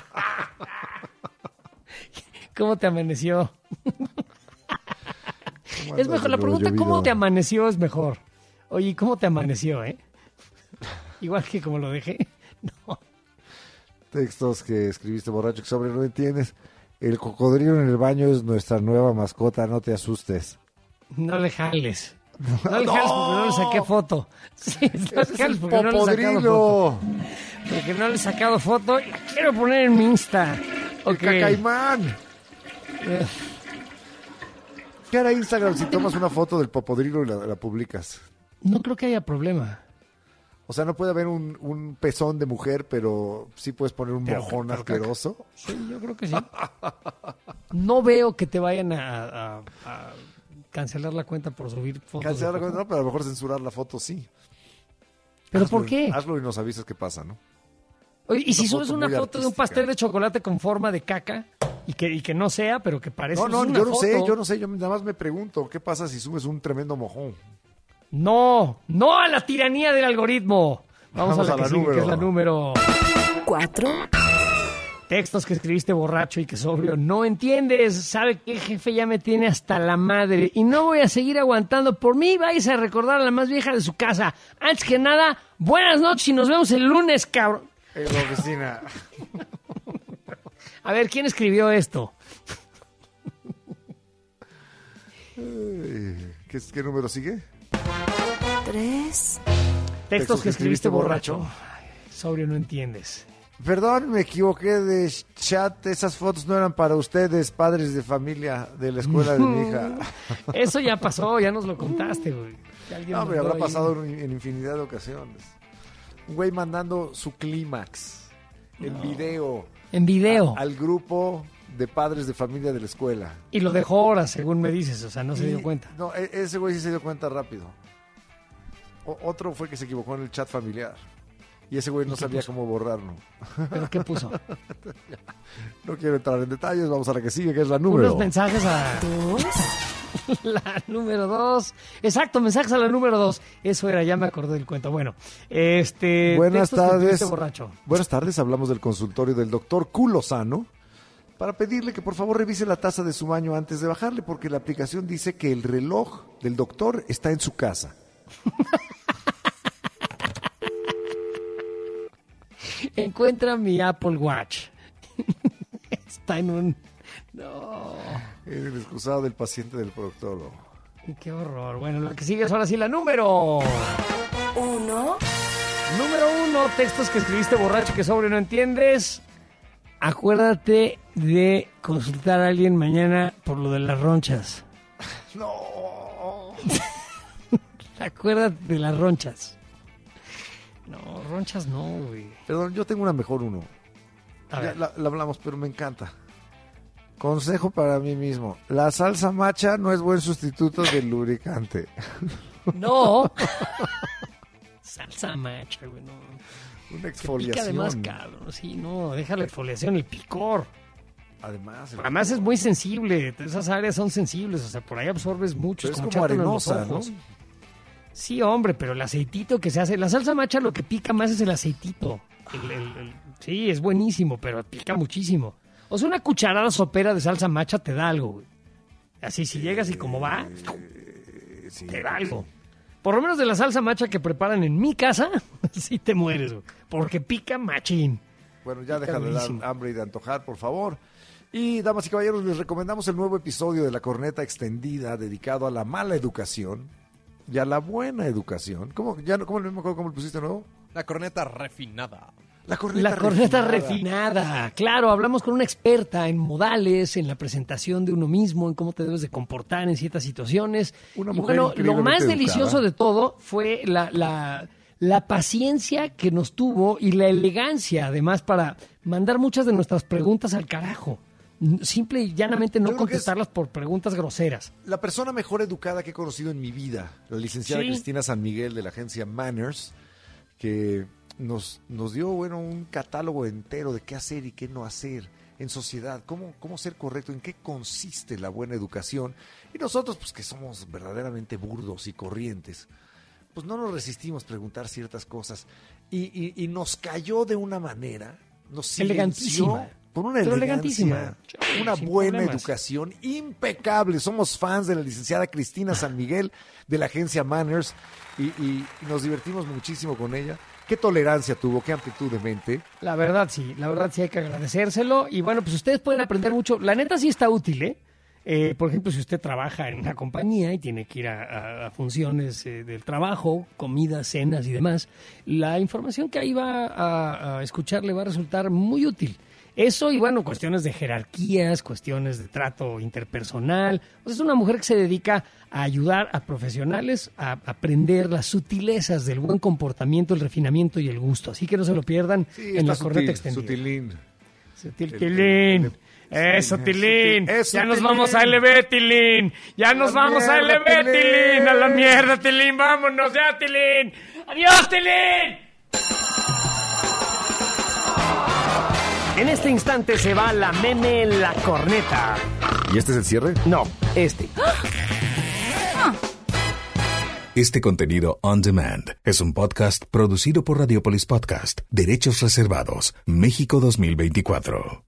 ¿Cómo te amaneció? Es mejor, la pregunta ¿cómo te amaneció? Es mejor. Oye, ¿cómo te amaneció, eh? Igual que como lo dejé. No. Textos que escribiste borracho que sobre no entiendes. El cocodrilo en el baño es nuestra nueva mascota, no te asustes. No le jales. No le jales porque no le saqué foto. Sí, no le jales porque no le he sacado popodrilo. foto. Porque no le he sacado foto y la quiero poner en mi Insta. El cacaimán. Eh, ¿Qué hará Instagram si tomas una foto del popodrilo y la, la publicas? No creo que haya problema. O sea, no puede haber un, un pezón de mujer, pero sí puedes poner un Pero- mojón pero asqueroso. Sí, yo creo que sí. No veo que te vayan a, a- a cancelar la cuenta por subir fotos. Cancelar la de cuenta, no, pero a lo mejor censurar la foto sí. ¿Pero Hazlo por y- qué? Hazlo y nos avisas qué pasa, ¿no? Oye, y si Una subes foto una muy foto de un artística. pastel de chocolate con forma de caca y que, y que no sea, pero que parece No, no, una yo no foto. sé, yo no sé, yo nada más me pregunto, ¿qué pasa si subes un tremendo mojón? No, no a la tiranía del algoritmo. Vamos, Vamos a la a que la sigue, número. que es la número Cuatro. Textos que escribiste borracho y que sobrio. No entiendes. ¿Sabe qué, jefe? Ya me tiene hasta la madre. Y no voy a seguir aguantando. Por mí vais a recordar a la más vieja de su casa. Antes que nada, buenas noches y nos vemos el lunes, cabrón. En la oficina. A ver, ¿quién escribió esto? Ay, ¿Qué, ¿Qué número sigue? Tres. Textos que escribiste borracho. Ay, sobrio, no entiendes. Perdón, me equivoqué de chat. Esas fotos no eran para ustedes, padres de familia de la escuela de mi hija. Eso ya pasó, ya nos lo contaste, güey. Que alguien No, hombre, mandó habrá ahí. pasado en, en infinidad de ocasiones. Un güey mandando su clímax en video. En video. a- al grupo de padres de familia de la escuela. Y lo dejó horas, según me dices, o sea, no se Y- dio cuenta. No, e- ese güey sí se dio cuenta rápido. O- otro fue que se equivocó en el chat familiar. Y ese güey no qué sabía puso? cómo borrarlo. ¿Pero qué puso? No quiero entrar en detalles, vamos a la que sigue, que es la número. Unos mensajes a... La número dos. Exacto, mensajes a la número dos. Eso era, ya me acordé del cuento. Bueno, este... Buenas textos que tardes. tuviste borracho. Buenas tardes, hablamos del consultorio del doctor Culosano para pedirle que por favor revise la taza de su baño antes de bajarle, porque la aplicación dice que el reloj del doctor está en su casa. Encuentra mi Apple Watch. Está en un... No. En el excusado del paciente del proctólogo. Qué horror. Bueno, lo que sigue es ahora sí la número... Uno. Número uno, textos que escribiste borracho que sobre no entiendes. Acuérdate de consultar a alguien mañana por lo de las ronchas. No. Acuérdate de las ronchas. No, ronchas no, güey. Perdón, yo tengo una mejor uno. A Ya ver. la, la hablamos, pero me encanta. Consejo para mí mismo. La salsa macha no es buen sustituto del lubricante. No. Salsa macha, güey, no. Una Que exfoliación. pica además, cabrón. Sí, no, deja la exfoliación, el picor. Además, el- Además es muy sensible. Esas áreas son sensibles, o sea, por ahí absorbes mucho. Pero es como echártelo en los arenosa, ¿no? ojos. Sí, hombre, pero el aceitito que se hace... La salsa macha lo que pica más es el aceitito. El- el- el- sí, es buenísimo, pero pica muchísimo. O sea, una cucharada sopera de salsa macha te da algo, güey. Así, si llegas y como va, sí. te da algo. Por lo menos de la salsa macha que preparan en mi casa, sí te mueres, güey. Porque pica machín. Bueno, ya Pica deja de dar durísimo. hambre y de antojar, por favor. Y, damas y caballeros, les recomendamos el nuevo episodio de La Corneta Extendida dedicado a la mala educación y a la buena educación. ¿Cómo, ya, no- cómo, no me acuerdo cómo lo pusiste nuevo? La corneta refinada. La corneta, La corneta refinada. Claro, hablamos con una experta en modales, en la presentación de uno mismo, en cómo te debes de comportar en ciertas situaciones. Una Y mujer bueno, lo increíblemente más educada. delicioso de todo fue la, la, la paciencia que nos tuvo y la elegancia, además, para mandar muchas de nuestras preguntas al carajo. Simple y llanamente no Yo creo que es- contestarlas por preguntas groseras. La persona mejor educada que he conocido en mi vida, la licenciada Sí. Cristina San Miguel de la agencia Manners, que nos, nos dio bueno un catálogo entero de qué hacer y qué no hacer en sociedad, cómo, cómo ser correcto, en qué consiste la buena educación. Y nosotros, pues que somos verdaderamente burdos y corrientes, pues no nos resistimos a preguntar ciertas cosas. Y, y- y nos cayó de una manera, nos silenció Elegantísima. con una Pero elegancia, elegantísima. una Sin buena problemas. educación, impecable. Somos fans de la licenciada Cristina San Miguel de la agencia Manners y, y- y nos divertimos muchísimo con ella. Qué tolerancia tuvo, qué amplitud de mente. La verdad sí, la verdad sí hay que agradecérselo. Y bueno, pues ustedes pueden aprender mucho. La neta sí está útil, ¿eh? Eh, por ejemplo, si usted trabaja en una compañía y tiene que ir a, a- a funciones eh, del trabajo, comidas, cenas y demás, la información que ahí va a, a escuchar le va a resultar muy útil. Eso y bueno, cuestiones de jerarquías, cuestiones de trato interpersonal. Pues es una mujer que se dedica a ayudar a profesionales a aprender las sutilezas del buen comportamiento, el refinamiento y el gusto. Así que no se lo pierdan Sí, en está la corneta sutil, extendida. sutilín. Sutil, El- Tilín. el- Eso, sí, Tilín. sutil. Eso, Ya nos Tilín. vamos a L B, Tilín. Ya nos La vamos a mierda, L B, Tilín. Tilín. A la mierda, Tilín. Vámonos ya, Tilín. Adiós, Tilín. En este instante se va la meme en la corneta. ¿Y este es el cierre? No, este. Este contenido on demand es un podcast producido por Radiopolis Podcast, Derechos Reservados, México dos mil veinticuatro.